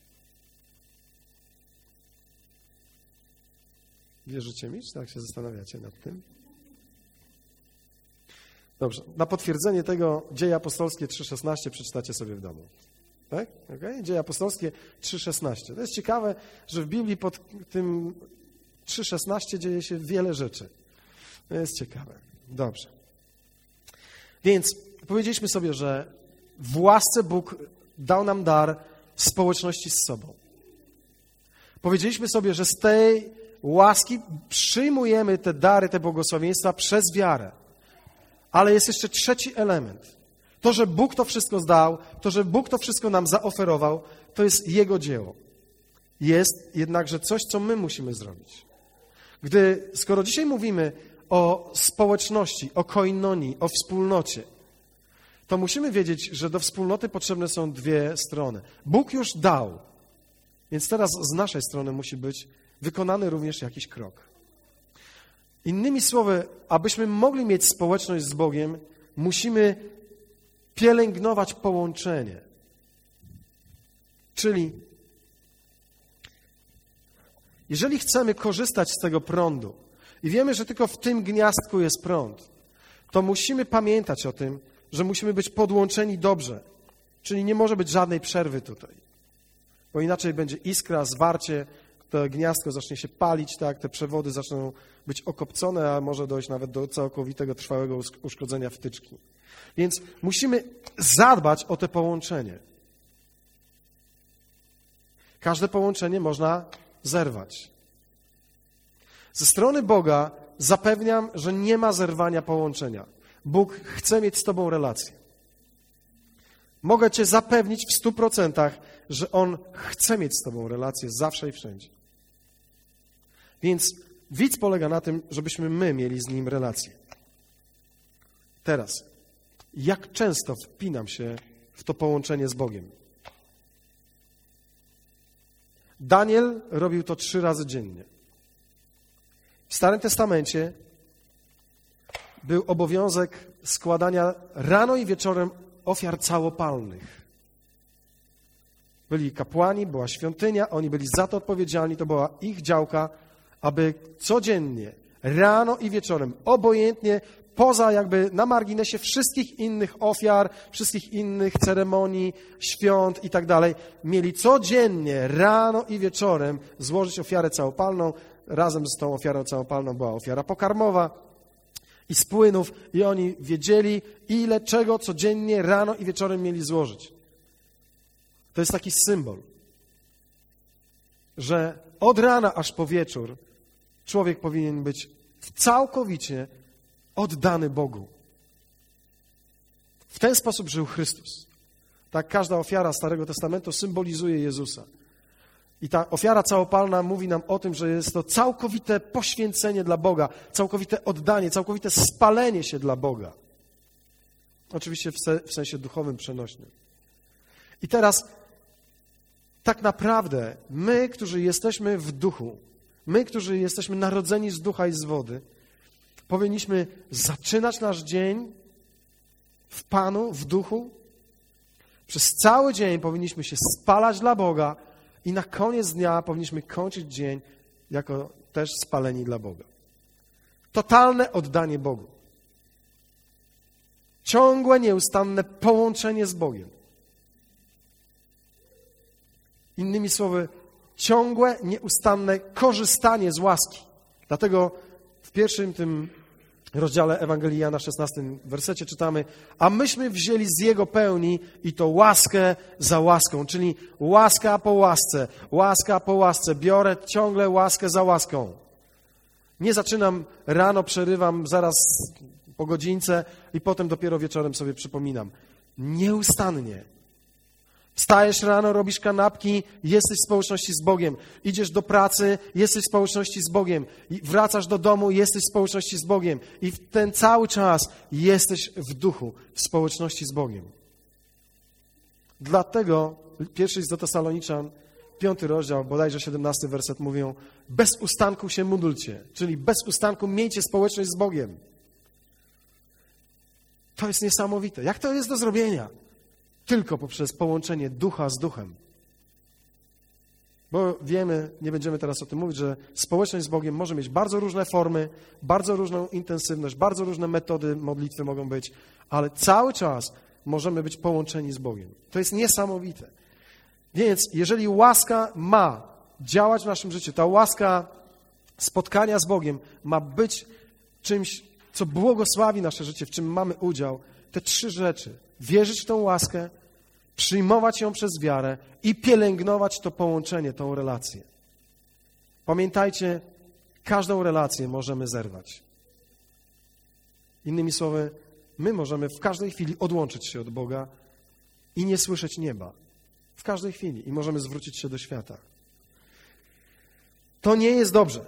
Wierzycie mi, czy tak się zastanawiacie nad tym? Dobrze, na potwierdzenie tego Dzieje Apostolskie trzy szesnaście przeczytacie sobie w domu. Tak? Okay? Dzieje Apostolskie trzy szesnaście. To jest ciekawe, że w Biblii pod tym trzy szesnaście dzieje się wiele rzeczy. To jest ciekawe. Dobrze. Więc powiedzieliśmy sobie, że w łasce Bóg dał nam dar społeczności z sobą. Powiedzieliśmy sobie, że z tej łaski przyjmujemy te dary, te błogosławieństwa przez wiarę. Ale jest jeszcze trzeci element. To, że Bóg to wszystko zdał, to, że Bóg to wszystko nam zaoferował, to jest Jego dzieło. Jest jednakże coś, co my musimy zrobić. Gdy, skoro dzisiaj mówimy o społeczności, o koinonii, o wspólnocie, to musimy wiedzieć, że do wspólnoty potrzebne są dwie strony. Bóg już dał, więc teraz z naszej strony musi być wykonany również jakiś krok. Innymi słowy, abyśmy mogli mieć społeczność z Bogiem, musimy pielęgnować połączenie. Czyli jeżeli chcemy korzystać z tego prądu i wiemy, że tylko w tym gniazdku jest prąd, to musimy pamiętać o tym, że musimy być podłączeni dobrze. Czyli nie może być żadnej przerwy tutaj. Bo inaczej będzie iskra, zwarcie, to gniazdko zacznie się palić, tak, te przewody zaczną być okopcone, a może dojść nawet do całkowitego, trwałego uszkodzenia wtyczki. Więc musimy zadbać o te połączenie. Każde połączenie można zerwać. Ze strony Boga zapewniam, że nie ma zerwania połączenia. Bóg chce mieć z tobą relację. Mogę cię zapewnić w stu procentach, że On chce mieć z tobą relację zawsze i wszędzie. Więc widz polega na tym, żebyśmy my mieli z Nim relację. Teraz, jak często wpinam się w to połączenie z Bogiem? Daniel robił to trzy razy dziennie. W Starym Testamencie był obowiązek składania rano i wieczorem ofiar całopalnych. Byli kapłani, była świątynia, oni byli za to odpowiedzialni, to była ich działka, aby codziennie, rano i wieczorem, obojętnie, poza jakby na marginesie wszystkich innych ofiar, wszystkich innych ceremonii, świąt i tak dalej, mieli codziennie, rano i wieczorem złożyć ofiarę całopalną. Razem z tą ofiarą całopalną była ofiara pokarmowa i z płynów i oni wiedzieli, ile czego codziennie, rano i wieczorem mieli złożyć. To jest taki symbol, że od rana aż po wieczór człowiek powinien być całkowicie oddany Bogu. W ten sposób żył Chrystus. Tak, każda ofiara Starego Testamentu symbolizuje Jezusa. I ta ofiara całopalna mówi nam o tym, że jest to całkowite poświęcenie dla Boga, całkowite oddanie, całkowite spalenie się dla Boga. Oczywiście w, se, w sensie duchowym, przenośnym. I teraz tak naprawdę my, którzy jesteśmy w duchu, my, którzy jesteśmy narodzeni z ducha i z wody, powinniśmy zaczynać nasz dzień w Panu, w duchu. Przez cały dzień powinniśmy się spalać dla Boga i na koniec dnia powinniśmy kończyć dzień jako też spaleni dla Boga. Totalne oddanie Bogu. Ciągłe, nieustanne połączenie z Bogiem. Innymi słowy, ciągłe, nieustanne korzystanie z łaski. Dlatego w pierwszym tym rozdziale Ewangelii Jana, szesnastym wersecie czytamy: a myśmy wzięli z Jego pełni i to łaskę za łaską, czyli łaska po łasce, łaska po łasce. Biorę ciągle łaskę za łaską. Nie zaczynam rano, przerywam zaraz po godzince i potem dopiero wieczorem sobie przypominam. Nieustannie. Wstajesz rano, robisz kanapki, jesteś w społeczności z Bogiem. Idziesz do pracy, jesteś w społeczności z Bogiem. I wracasz do domu, jesteś w społeczności z Bogiem. I w ten cały czas jesteś w duchu, w społeczności z Bogiem. Dlatego pierwszy list do Tesaloniczan, piąty rozdział, bodajże siedemnasty werset mówią: bez ustanku się módlcie, czyli bez ustanku miejcie społeczność z Bogiem. To jest niesamowite. Jak to jest do zrobienia? Tylko poprzez połączenie ducha z duchem. Bo wiemy, nie będziemy teraz o tym mówić, że społeczność z Bogiem może mieć bardzo różne formy, bardzo różną intensywność, bardzo różne metody modlitwy mogą być, ale cały czas możemy być połączeni z Bogiem. To jest niesamowite. Więc jeżeli łaska ma działać w naszym życiu, ta łaska spotkania z Bogiem ma być czymś, co błogosławi nasze życie, w czym mamy udział, te trzy rzeczy: wierzyć w tą łaskę, przyjmować ją przez wiarę i pielęgnować to połączenie, tą relację. Pamiętajcie, każdą relację możemy zerwać. Innymi słowy, my możemy w każdej chwili odłączyć się od Boga i nie słyszeć nieba. W każdej chwili. I możemy zwrócić się do świata. To nie jest dobrze.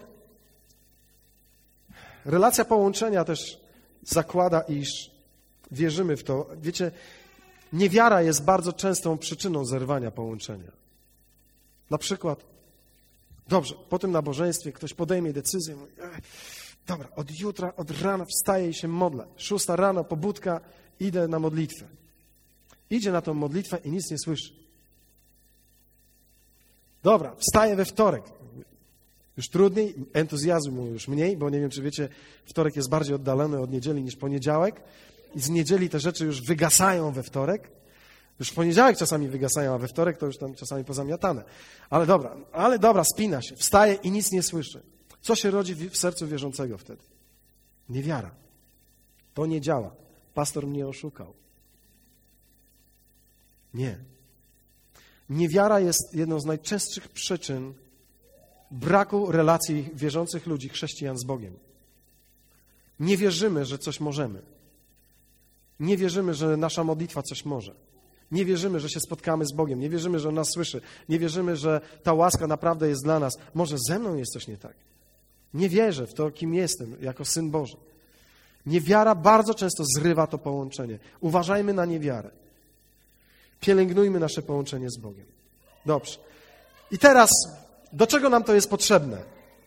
Relacja połączenia też zakłada, iż wierzymy w to. Wiecie, niewiara jest bardzo częstą przyczyną zerwania połączenia. Na przykład, dobrze, po tym nabożeństwie ktoś podejmie decyzję, mówi: dobra, od jutra, od rana wstaję i się modlę. Szósta rano, pobudka, idę na modlitwę. Idzie na tą modlitwę i nic nie słyszy. Dobra, wstaję we wtorek. Już trudniej, entuzjazmu już mniej, bo nie wiem, czy wiecie, wtorek jest bardziej oddalony od niedzieli niż poniedziałek. I z niedzieli te rzeczy już wygasają we wtorek. Już w poniedziałek czasami wygasają, a we wtorek to już tam czasami pozamiatane. Ale dobra, ale dobra, spina się, wstaje i nic nie słyszy. Co się rodzi w sercu wierzącego wtedy? Niewiara. To nie działa. Pastor mnie oszukał. Nie. Niewiara jest jedną z najczęstszych przyczyn braku relacji wierzących ludzi, chrześcijan z Bogiem. Nie wierzymy, że coś możemy. Nie wierzymy, że nasza modlitwa coś może. Nie wierzymy, że się spotkamy z Bogiem. Nie wierzymy, że On nas słyszy. Nie wierzymy, że ta łaska naprawdę jest dla nas. Może ze mną jest coś nie tak. Nie wierzę w to, kim jestem, jako Syn Boży. Niewiara bardzo często zrywa to połączenie. Uważajmy na niewiarę. Pielęgnujmy nasze połączenie z Bogiem. Dobrze. I teraz, do czego nam to jest potrzebne?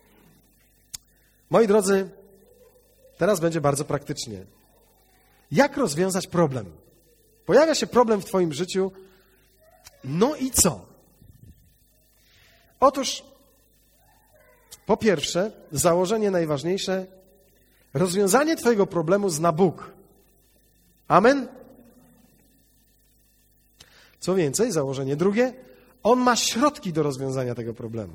Moi drodzy, teraz będzie bardzo praktycznie. Jak rozwiązać problem? Pojawia się problem w twoim życiu, no i co? Otóż, po pierwsze, założenie najważniejsze, rozwiązanie twojego problemu zna Bóg. Amen? Co więcej, założenie drugie, On ma środki do rozwiązania tego problemu.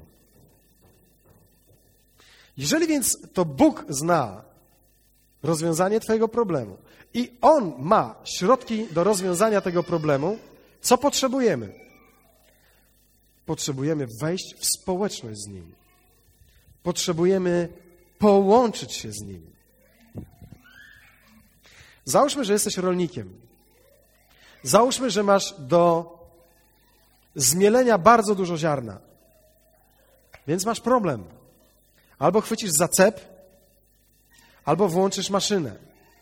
Jeżeli więc to Bóg zna rozwiązanie twojego problemu i On ma środki do rozwiązania tego problemu, co potrzebujemy? Potrzebujemy wejść w społeczność z Nim. Potrzebujemy połączyć się z Nim. Załóżmy, że jesteś rolnikiem Załóżmy, że masz do zmielenia bardzo dużo ziarna, więc masz problem. Albo chwycisz za cep, albo włączysz maszynę.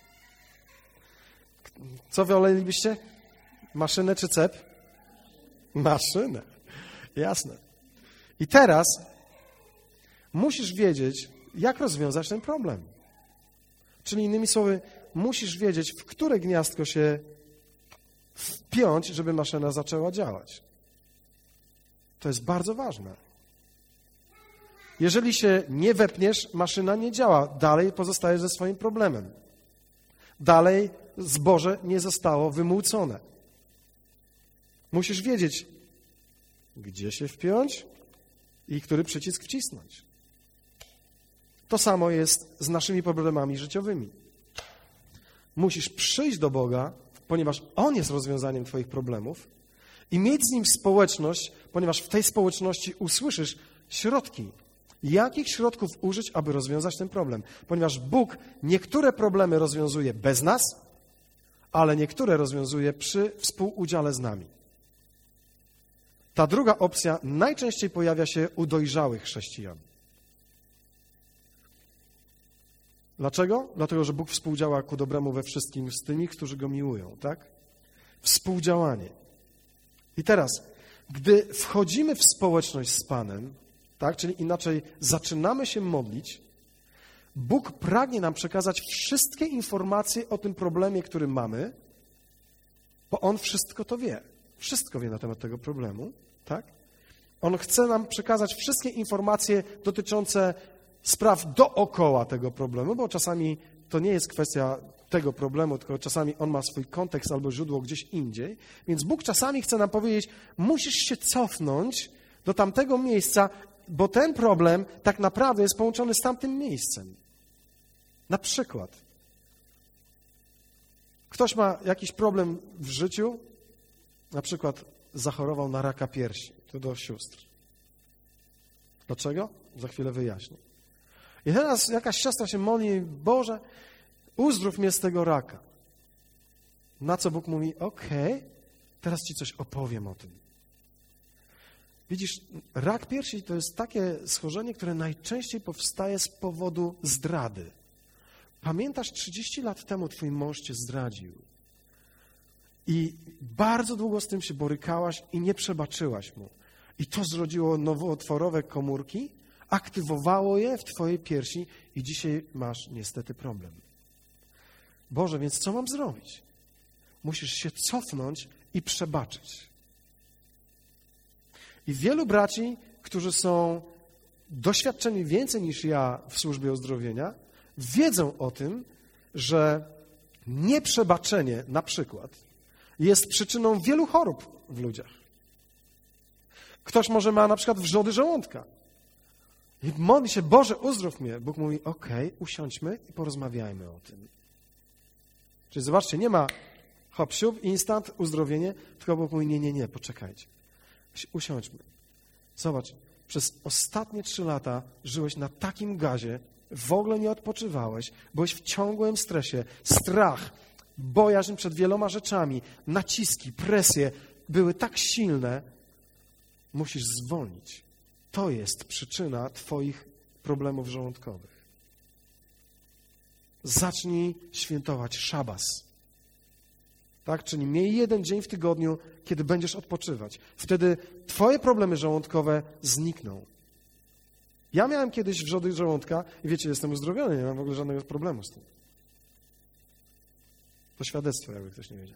Co wolelibyście? Maszynę czy cep? Maszynę. Jasne. I teraz musisz wiedzieć, jak rozwiązać ten problem. Czyli innymi słowy, musisz wiedzieć, w które gniazdko się wpiąć, żeby maszyna zaczęła działać. To jest bardzo ważne. Jeżeli się nie wepniesz, maszyna nie działa. Dalej pozostajesz ze swoim problemem. Dalej zboże nie zostało wymłócone. Musisz wiedzieć, gdzie się wpiąć i który przycisk wcisnąć. To samo jest z naszymi problemami życiowymi. Musisz przyjść do Boga, ponieważ On jest rozwiązaniem twoich problemów i mieć z Nim społeczność, ponieważ w tej społeczności usłyszysz środki. Jakich środków użyć, aby rozwiązać ten problem? Ponieważ Bóg niektóre problemy rozwiązuje bez nas, ale niektóre rozwiązuje przy współudziale z nami. Ta druga opcja najczęściej pojawia się u dojrzałych chrześcijan. Dlaczego? Dlatego, że Bóg współdziała ku dobremu we wszystkim z tymi, którzy Go miłują, tak? Współdziałanie. I teraz, gdy wchodzimy w społeczność z Panem, tak, czyli inaczej zaczynamy się modlić, Bóg pragnie nam przekazać wszystkie informacje o tym problemie, który mamy, bo On wszystko to wie. Wszystko wie na temat tego problemu, tak? On chce nam przekazać wszystkie informacje dotyczące spraw dookoła tego problemu, bo czasami to nie jest kwestia tego problemu, tylko czasami on ma swój kontekst albo źródło gdzieś indziej. Więc Bóg czasami chce nam powiedzieć, musisz się cofnąć do tamtego miejsca, bo ten problem tak naprawdę jest połączony z tamtym miejscem. Na przykład ktoś ma jakiś problem w życiu, na przykład zachorował na raka piersi. To do sióstr. Dlaczego? Za chwilę wyjaśnię. I teraz jakaś siostra się modli, Boże, uzdrów mnie z tego raka. Na co Bóg mówi, okej, okay, teraz Ci coś opowiem o tym. Widzisz, rak piersi to jest takie schorzenie, które najczęściej powstaje z powodu zdrady. Pamiętasz, trzydzieści lat temu Twój mąż Cię zdradził. I bardzo długo z tym się borykałaś i nie przebaczyłaś mu. I to zrodziło nowotworowe komórki, aktywowało je w Twojej piersi i dzisiaj masz niestety problem. Boże, więc co mam zrobić? Musisz się cofnąć i przebaczyć. I wielu braci, którzy są doświadczeni więcej niż ja w służbie uzdrowienia, wiedzą o tym, że nieprzebaczenie na przykład jest przyczyną wielu chorób w ludziach. Ktoś może ma na przykład wrzody żołądka. I modli się, Boże, uzdrów mnie. Bóg mówi, okej, okay, usiądźmy i porozmawiajmy o tym. Czyli zobaczcie, nie ma hop, siup, instant, uzdrowienie, tylko Bóg mówi, nie, nie, nie, poczekajcie. Usiądźmy. Zobacz, przez ostatnie trzy lata żyłeś na takim gazie, w ogóle nie odpoczywałeś, byłeś w ciągłym stresie, strach, bojaźń przed wieloma rzeczami, naciski, presje były tak silne, musisz zwolnić. To jest przyczyna Twoich problemów żołądkowych. Zacznij świętować szabas. Tak? Czyli miej jeden dzień w tygodniu, kiedy będziesz odpoczywać. Wtedy Twoje problemy żołądkowe znikną. Ja miałem kiedyś wrzody żołądka i wiecie, jestem uzdrowiony, nie mam w ogóle żadnego problemu z tym. To świadectwo, jakby ktoś nie wiedział.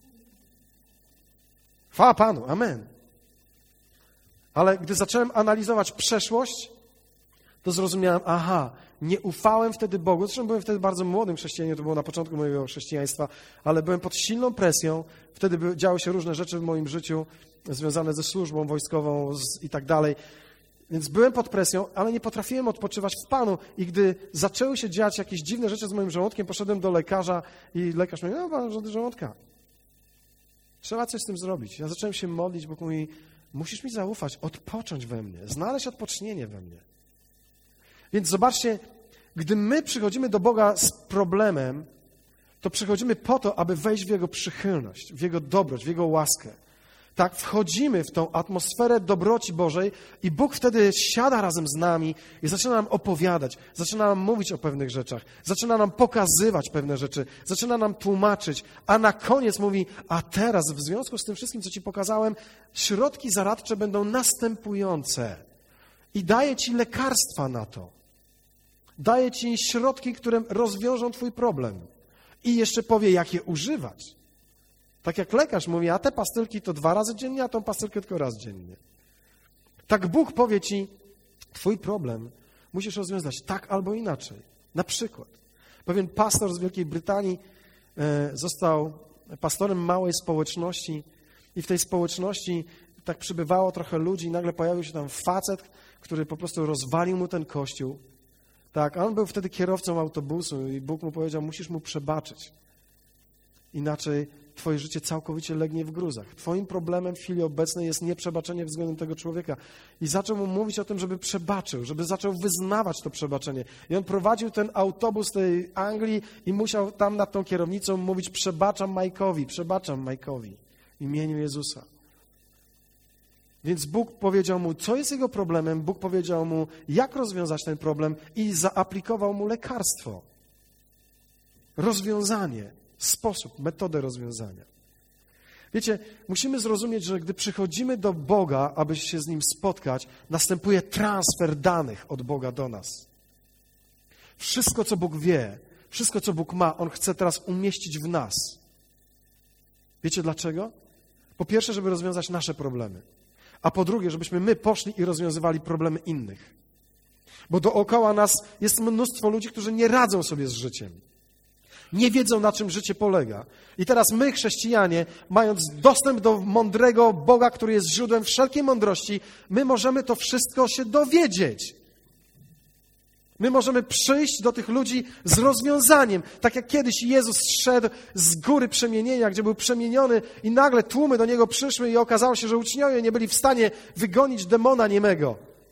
Chwała Panu, amen. Ale gdy zacząłem analizować przeszłość, to zrozumiałem, aha, nie ufałem wtedy Bogu. Zresztą byłem wtedy bardzo młodym chrześcijaninem, to było na początku mojego chrześcijaństwa, ale byłem pod silną presją. Wtedy by, działy się różne rzeczy w moim życiu związane ze służbą wojskową z, i tak dalej. Więc byłem pod presją, ale nie potrafiłem odpoczywać w Panu. I gdy zaczęły się dziać jakieś dziwne rzeczy z moim żołądkiem, poszedłem do lekarza i lekarz mówi, no pan wrzody żołądka. Trzeba coś z tym zrobić. Ja zacząłem się modlić, Bóg mówi, musisz mi zaufać, odpocząć we mnie, znaleźć odpocznienie we mnie. Więc zobaczcie, gdy my przychodzimy do Boga z problemem, to przychodzimy po to, aby wejść w Jego przychylność, w Jego dobroć, w Jego łaskę. Tak, wchodzimy w tą atmosferę dobroci Bożej i Bóg wtedy siada razem z nami i zaczyna nam opowiadać, zaczyna nam mówić o pewnych rzeczach, zaczyna nam pokazywać pewne rzeczy, zaczyna nam tłumaczyć, a na koniec mówi, a teraz w związku z tym wszystkim, co Ci pokazałem, środki zaradcze będą następujące i daje Ci lekarstwa na to. Daje Ci środki, które rozwiążą Twój problem i jeszcze powie, jak je używać. Tak jak lekarz mówi, a te pastylki to dwa razy dziennie, a tą pastylkę tylko raz dziennie. Tak Bóg powie Ci, Twój problem musisz rozwiązać tak albo inaczej. Na przykład, pewien pastor z Wielkiej Brytanii został pastorem małej społeczności i w tej społeczności tak przybywało trochę ludzi i nagle pojawił się tam facet, który po prostu rozwalił mu ten kościół. Tak, a on był wtedy kierowcą autobusu i Bóg mu powiedział, musisz mu przebaczyć. Inaczej Twoje życie całkowicie legnie w gruzach. Twoim problemem w chwili obecnej jest nieprzebaczenie względem tego człowieka. I zaczął mu mówić o tym, żeby przebaczył, żeby zaczął wyznawać to przebaczenie. I on prowadził ten autobus tej Anglii i musiał tam nad tą kierownicą mówić, przebaczam Majkowi, przebaczam Majkowi w imieniu Jezusa. Więc Bóg powiedział mu, co jest jego problemem, Bóg powiedział mu, jak rozwiązać ten problem i zaaplikował mu lekarstwo. Rozwiązanie. Sposób, metodę rozwiązania. Wiecie, musimy zrozumieć, że gdy przychodzimy do Boga, aby się z Nim spotkać, następuje transfer danych od Boga do nas. Wszystko, co Bóg wie, wszystko, co Bóg ma, On chce teraz umieścić w nas. Wiecie dlaczego? Po pierwsze, żeby rozwiązać nasze problemy, a po drugie, żebyśmy my poszli i rozwiązywali problemy innych. Bo dookoła nas jest mnóstwo ludzi, którzy nie radzą sobie z życiem. Nie wiedzą, na czym życie polega. I teraz my, chrześcijanie, mając dostęp do mądrego Boga, który jest źródłem wszelkiej mądrości, my możemy to wszystko się dowiedzieć. My możemy przyjść do tych ludzi z rozwiązaniem. Tak jak kiedyś Jezus szedł z góry przemienienia, gdzie był przemieniony i nagle tłumy do Niego przyszły i okazało się, że uczniowie nie byli w stanie wygonić demona niemego.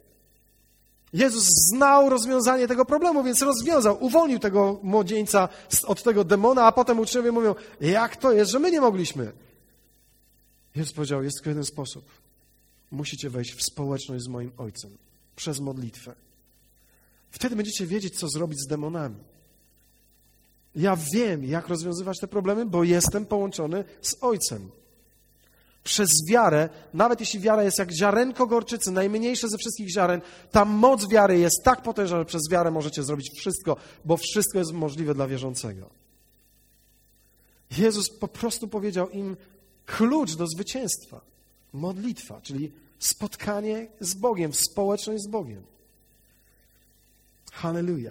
Jezus znał rozwiązanie tego problemu, więc rozwiązał, uwolnił tego młodzieńca od tego demona, a potem uczniowie mówią, jak to jest, że my nie mogliśmy? Jezus powiedział, jest tylko jeden sposób. Musicie wejść w społeczność z moim Ojcem przez modlitwę. Wtedy będziecie wiedzieć, co zrobić z demonami. Ja wiem, jak rozwiązywać te problemy, bo jestem połączony z Ojcem. Przez wiarę, nawet jeśli wiara jest jak ziarenko gorczycy, najmniejsze ze wszystkich ziaren, ta moc wiary jest tak potężna, że przez wiarę możecie zrobić wszystko, bo wszystko jest możliwe dla wierzącego. Jezus po prostu powiedział im klucz do zwycięstwa. Modlitwa, czyli spotkanie z Bogiem, społeczność z Bogiem. Halleluja.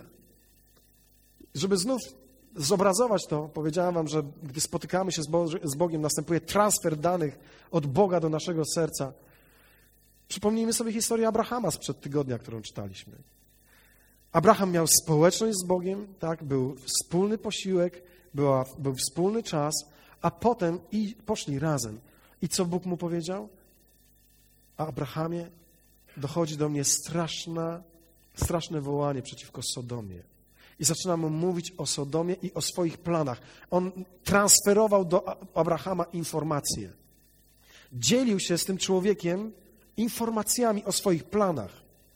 Żeby znów zobrazować to, powiedziałem wam, że gdy spotykamy się z, Bo- z Bogiem, następuje transfer danych od Boga do naszego serca. Przypomnijmy sobie historię Abrahama sprzed tygodnia, którą czytaliśmy. Abraham miał społeczność z Bogiem, tak? Był wspólny posiłek, była, był wspólny czas, a potem i poszli razem. I co Bóg mu powiedział? A Abrahamie, dochodzi do mnie straszna, straszne wołanie przeciwko Sodomie. I zaczyna mu mówić o Sodomie i o swoich planach. On transferował do Abrahama informacje. Dzielił się z tym człowiekiem informacjami o swoich planach.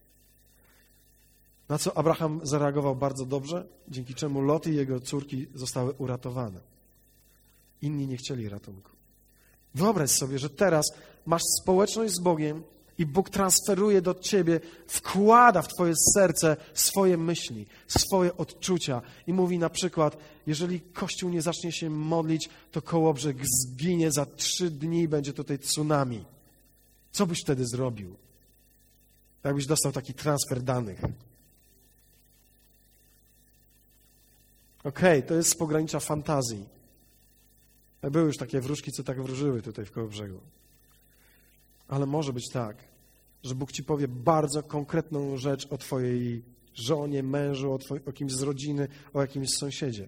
Na co Abraham zareagował bardzo dobrze, dzięki czemu Lot i jego córki zostały uratowane. Inni nie chcieli ratunku. Wyobraź sobie, że teraz masz społeczność z Bogiem i Bóg transferuje do ciebie, wkłada w twoje serce swoje myśli, swoje odczucia i mówi na przykład, jeżeli Kościół nie zacznie się modlić, to Kołobrzeg zginie, za trzy dni będzie tutaj tsunami. Co byś wtedy zrobił? Jakbyś dostał taki transfer danych. Okej, okay, to jest z pogranicza fantazji. Były już takie wróżki, co tak wróżyły tutaj w Kołobrzegu. Ale może być tak, że Bóg ci powie bardzo konkretną rzecz o twojej żonie, mężu, o, twoj, o kimś z rodziny, o jakimś sąsiedzie.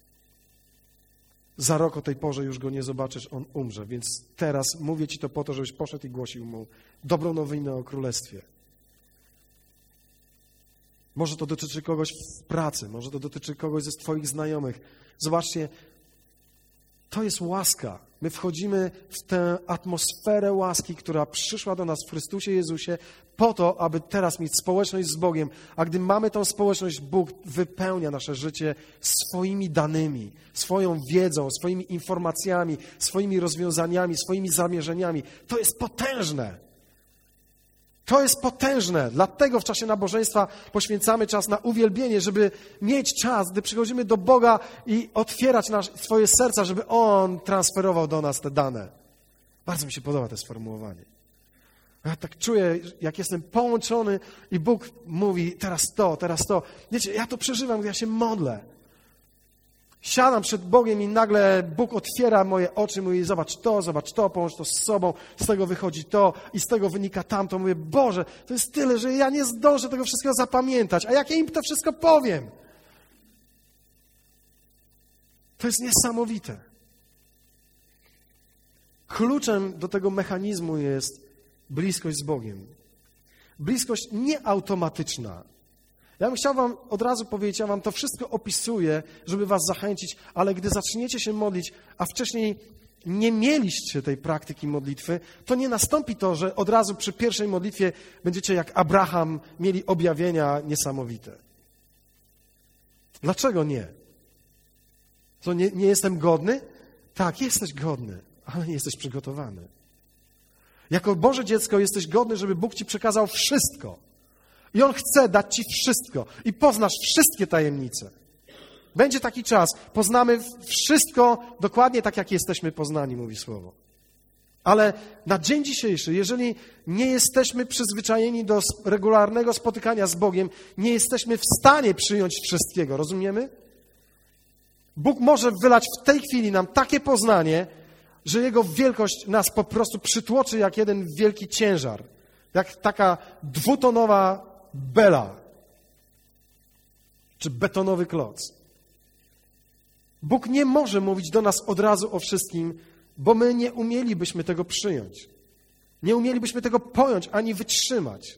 Za rok o tej porze już go nie zobaczysz, on umrze, więc teraz mówię ci to po to, żebyś poszedł i głosił mu dobrą nowinę o Królestwie. Może to dotyczy kogoś w pracy, może to dotyczy kogoś ze twoich znajomych. Zobaczcie, To jest łaska. My wchodzimy w tę atmosferę łaski, która przyszła do nas w Chrystusie Jezusie po to, aby teraz mieć społeczność z Bogiem. A gdy mamy tą społeczność, Bóg wypełnia nasze życie swoimi danymi, swoją wiedzą, swoimi informacjami, swoimi rozwiązaniami, swoimi zamierzeniami. To jest potężne. To jest potężne. Dlatego w czasie nabożeństwa poświęcamy czas na uwielbienie, żeby mieć czas, gdy przychodzimy do Boga i otwierać nasz, swoje serca, żeby On transferował do nas te dane. Bardzo mi się podoba to sformułowanie. Ja tak czuję, jak jestem połączony i Bóg mówi teraz to, teraz to. Wiecie, ja to przeżywam, gdy ja się modlę. Siadam przed Bogiem i nagle Bóg otwiera moje oczy, mówi zobacz to, zobacz to, połącz to z sobą, z tego wychodzi to i z tego wynika tamto. Mówię, Boże, to jest tyle, że ja nie zdążę tego wszystkiego zapamiętać, a jak ja im to wszystko powiem? To jest niesamowite. Kluczem do tego mechanizmu jest bliskość z Bogiem. Bliskość nieautomatyczna. Ja bym chciał wam od razu powiedzieć, ja wam to wszystko opisuję, żeby was zachęcić, ale gdy zaczniecie się modlić, a wcześniej nie mieliście tej praktyki modlitwy, to nie nastąpi to, że od razu przy pierwszej modlitwie będziecie jak Abraham mieli objawienia niesamowite. Dlaczego nie? To nie, nie jestem godny? Tak, jesteś godny, ale nie jesteś przygotowany. Jako Boże dziecko jesteś godny, żeby Bóg ci przekazał wszystko. I On chce dać ci wszystko. I poznasz wszystkie tajemnice. Będzie taki czas. Poznamy wszystko dokładnie tak, jak jesteśmy poznani, mówi Słowo. Ale na dzień dzisiejszy, jeżeli nie jesteśmy przyzwyczajeni do regularnego spotykania z Bogiem, nie jesteśmy w stanie przyjąć wszystkiego. Rozumiemy? Bóg może wylać w tej chwili nam takie poznanie, że Jego wielkość nas po prostu przytłoczy jak jeden wielki ciężar. Jak taka dwutonowa bela, czy betonowy kloc. Bóg nie może mówić do nas od razu o wszystkim, bo my nie umielibyśmy tego przyjąć. Nie umielibyśmy tego pojąć, ani wytrzymać.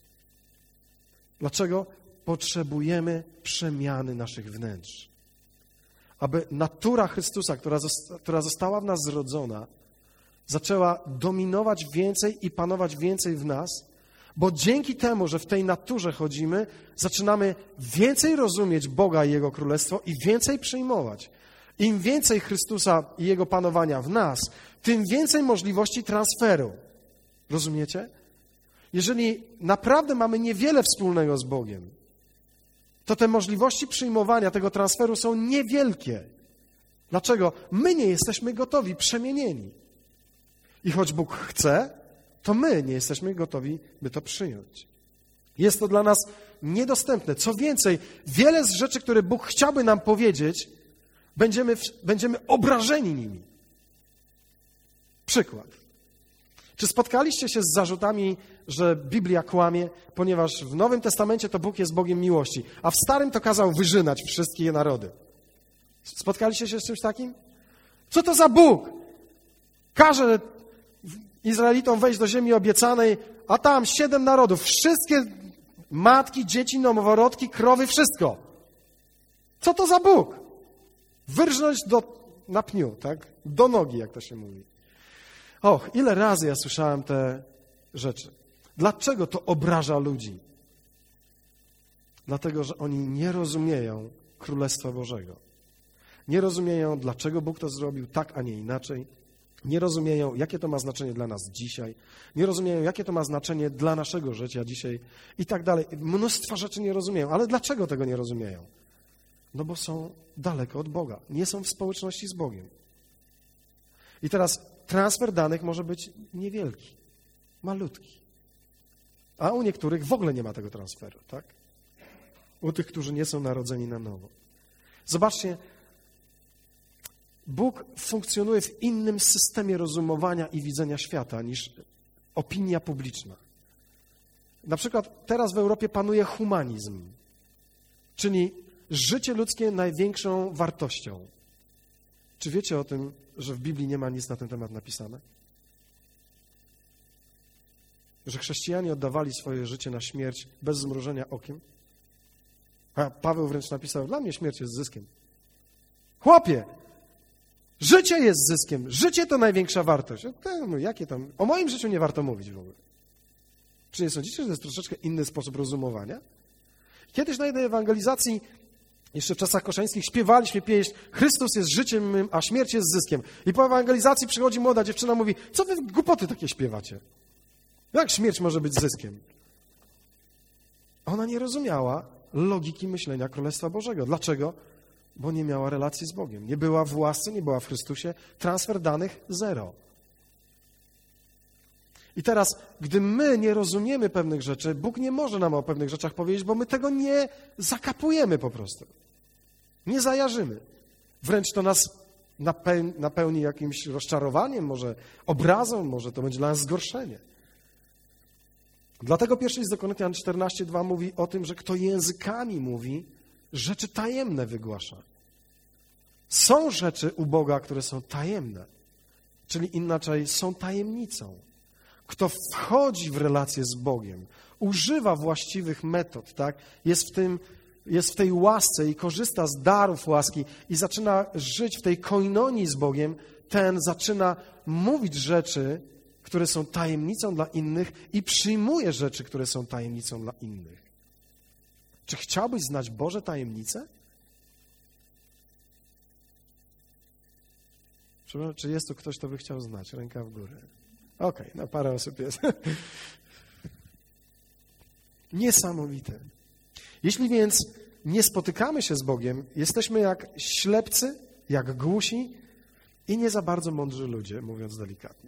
Dlaczego? Potrzebujemy przemiany naszych wnętrz. Aby natura Chrystusa, która zosta- która została w nas zrodzona, zaczęła dominować więcej i panować więcej w nas, bo dzięki temu, że w tej naturze chodzimy, zaczynamy więcej rozumieć Boga i Jego Królestwo i więcej przyjmować. Im więcej Chrystusa i Jego panowania w nas, tym więcej możliwości transferu. Rozumiecie? Jeżeli naprawdę mamy niewiele wspólnego z Bogiem, to te możliwości przyjmowania tego transferu są niewielkie. Dlaczego? My nie jesteśmy gotowi, przemienieni. I choć Bóg chce, to my nie jesteśmy gotowi, by to przyjąć. Jest to dla nas niedostępne. Co więcej, wiele z rzeczy, które Bóg chciałby nam powiedzieć, będziemy, będziemy obrażeni nimi. Przykład. Czy spotkaliście się z zarzutami, że Biblia kłamie, ponieważ w Nowym Testamencie to Bóg jest Bogiem miłości, a w Starym to kazał wyżynać wszystkie narody? Spotkaliście się z czymś takim? Co to za Bóg? Każe Izraelitom wejść do ziemi obiecanej, a tam siedem narodów, wszystkie matki, dzieci, noworodki, krowy, wszystko. Co to za Bóg? Wyrżnąć do, na pniu, tak? Do nogi, jak to się mówi. Och, ile razy ja słyszałem te rzeczy. Dlaczego to obraża ludzi? Dlatego, że oni nie rozumieją Królestwa Bożego. Nie rozumieją, dlaczego Bóg to zrobił tak, a nie inaczej. Nie rozumieją, jakie to ma znaczenie dla nas dzisiaj. Nie rozumieją, jakie to ma znaczenie dla naszego życia dzisiaj i tak dalej. Mnóstwo rzeczy nie rozumieją. Ale dlaczego tego nie rozumieją? No bo są daleko od Boga. Nie są w społeczności z Bogiem. I teraz transfer danych może być niewielki, malutki. A u niektórych w ogóle nie ma tego transferu, tak? U tych, którzy nie są narodzeni na nowo. Zobaczcie, Bóg funkcjonuje w innym systemie rozumowania i widzenia świata niż opinia publiczna. Na przykład teraz w Europie panuje humanizm, czyli życie ludzkie największą wartością. Czy wiecie o tym, że w Biblii nie ma nic na ten temat napisane? Że chrześcijanie oddawali swoje życie na śmierć bez zmrużenia okiem? A Paweł wręcz napisał, dla mnie śmierć jest zyskiem. Chłopie, Życie jest zyskiem. Życie to największa wartość. No, jakie tam? O moim życiu nie warto mówić w ogóle. Czy nie sądzicie, że to jest troszeczkę inny sposób rozumowania? Kiedyś na jednej ewangelizacji, jeszcze w czasach koszańskich, śpiewaliśmy pieśń Chrystus jest życiem mym, a śmierć jest zyskiem. I po ewangelizacji przychodzi młoda dziewczyna, mówi, co wy głupoty takie śpiewacie? Jak śmierć może być zyskiem? Ona nie rozumiała logiki myślenia Królestwa Bożego. Dlaczego? Bo nie miała relacji z Bogiem. Nie była w łasce, nie była w Chrystusie. Transfer danych zero. I teraz, gdy my nie rozumiemy pewnych rzeczy, Bóg nie może nam o pewnych rzeczach powiedzieć, bo my tego nie zakapujemy po prostu. Nie zajarzymy. Wręcz to nas napełni jakimś rozczarowaniem, może obrazą, może to będzie dla nas zgorszenie. Dlatego pierwszy list do Koryntian czternaście dwa mówi o tym, że kto językami mówi, rzeczy tajemne wygłasza. Są rzeczy u Boga, które są tajemne, czyli inaczej są tajemnicą. Kto wchodzi w relację z Bogiem, używa właściwych metod, tak? Jest w tym, jest w tej łasce i korzysta z darów łaski i zaczyna żyć w tej koinonii z Bogiem, ten zaczyna mówić rzeczy, które są tajemnicą dla innych i przyjmuje rzeczy, które są tajemnicą dla innych. Czy chciałbyś znać Boże tajemnice? Czy jest tu ktoś, kto by chciał znać? Ręka w górę. Okej, okay, no parę osób jest. Niesamowite. Jeśli więc nie spotykamy się z Bogiem, jesteśmy jak ślepcy, jak głusi i nie za bardzo mądrzy ludzie, mówiąc delikatnie.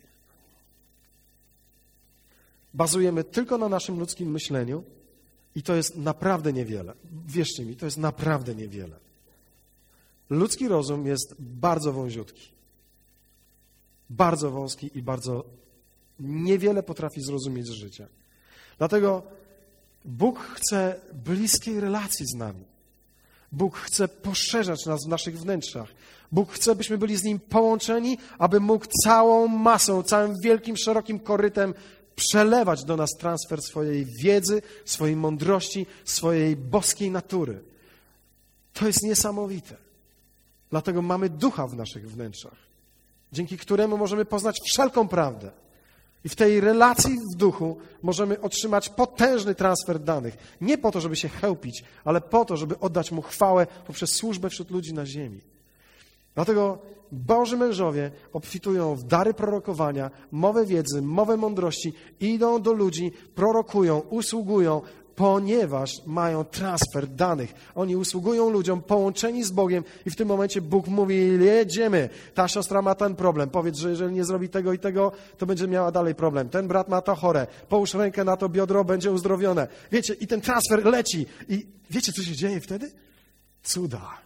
Bazujemy tylko na naszym ludzkim myśleniu i to jest naprawdę niewiele. Wierzcie mi, to jest naprawdę niewiele. Ludzki rozum jest bardzo wąziutki. Bardzo wąski i bardzo niewiele potrafi zrozumieć z życia. Dlatego Bóg chce bliskiej relacji z nami. Bóg chce poszerzać nas w naszych wnętrzach. Bóg chce, byśmy byli z Nim połączeni, aby mógł całą masą, całym wielkim, szerokim korytem przelewać do nas transfer swojej wiedzy, swojej mądrości, swojej boskiej natury. To jest niesamowite. Dlatego mamy Ducha w naszych wnętrzach, dzięki któremu możemy poznać wszelką prawdę. I w tej relacji w duchu możemy otrzymać potężny transfer danych. Nie po to, żeby się chełpić, ale po to, żeby oddać Mu chwałę poprzez służbę wśród ludzi na ziemi. Dlatego Boży mężowie obfitują w dary prorokowania, mowę wiedzy, mowę mądrości, idą do ludzi, prorokują, usługują, ponieważ mają transfer danych. Oni usługują ludziom połączeni z Bogiem i w tym momencie Bóg mówi, jedziemy. Ta siostra ma ten problem. Powiedz, że jeżeli nie zrobi tego i tego, to będzie miała dalej problem. Ten brat ma to chore. Połóż rękę na to biodro, będzie uzdrowione. Wiecie, i ten transfer leci. I wiecie, co się dzieje wtedy? Cuda.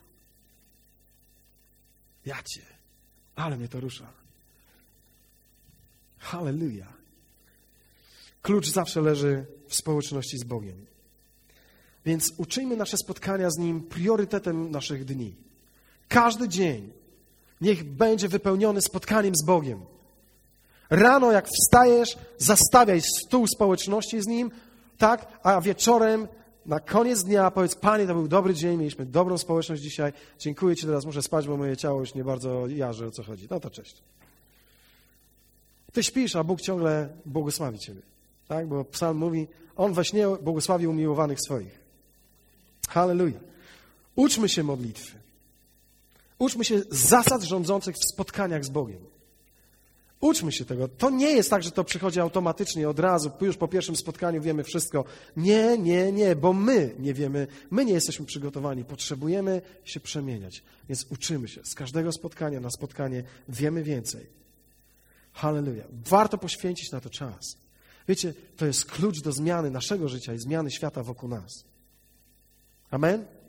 Jacie. Ale mnie to rusza. Halleluja. Klucz zawsze leży w społeczności z Bogiem. Więc uczyjmy nasze spotkania z Nim priorytetem naszych dni. Każdy dzień niech będzie wypełniony spotkaniem z Bogiem. Rano jak wstajesz, zastawiaj stół społeczności z Nim, tak? A wieczorem na koniec dnia powiedz, Panie, to był dobry dzień, mieliśmy dobrą społeczność dzisiaj, dziękuję Ci, teraz muszę spać, bo moje ciało już nie bardzo jarzy, o co chodzi. No to cześć. Ty śpisz, a Bóg ciągle błogosławi Ciebie. Tak? Bo psalm mówi, On we śnie błogosławi umiłowanych swoich. Halleluja. Uczmy się modlitwy. Uczmy się zasad rządzących w spotkaniach z Bogiem. Uczmy się tego. To nie jest tak, że to przychodzi automatycznie od razu, już po pierwszym spotkaniu wiemy wszystko. Nie, nie, nie, bo my nie wiemy, my nie jesteśmy przygotowani. Potrzebujemy się przemieniać. Więc uczymy się. Z każdego spotkania na spotkanie wiemy więcej. Halleluja. Warto poświęcić na to czas. Wiecie, to jest klucz do zmiany naszego życia i zmiany świata wokół nas. Amen?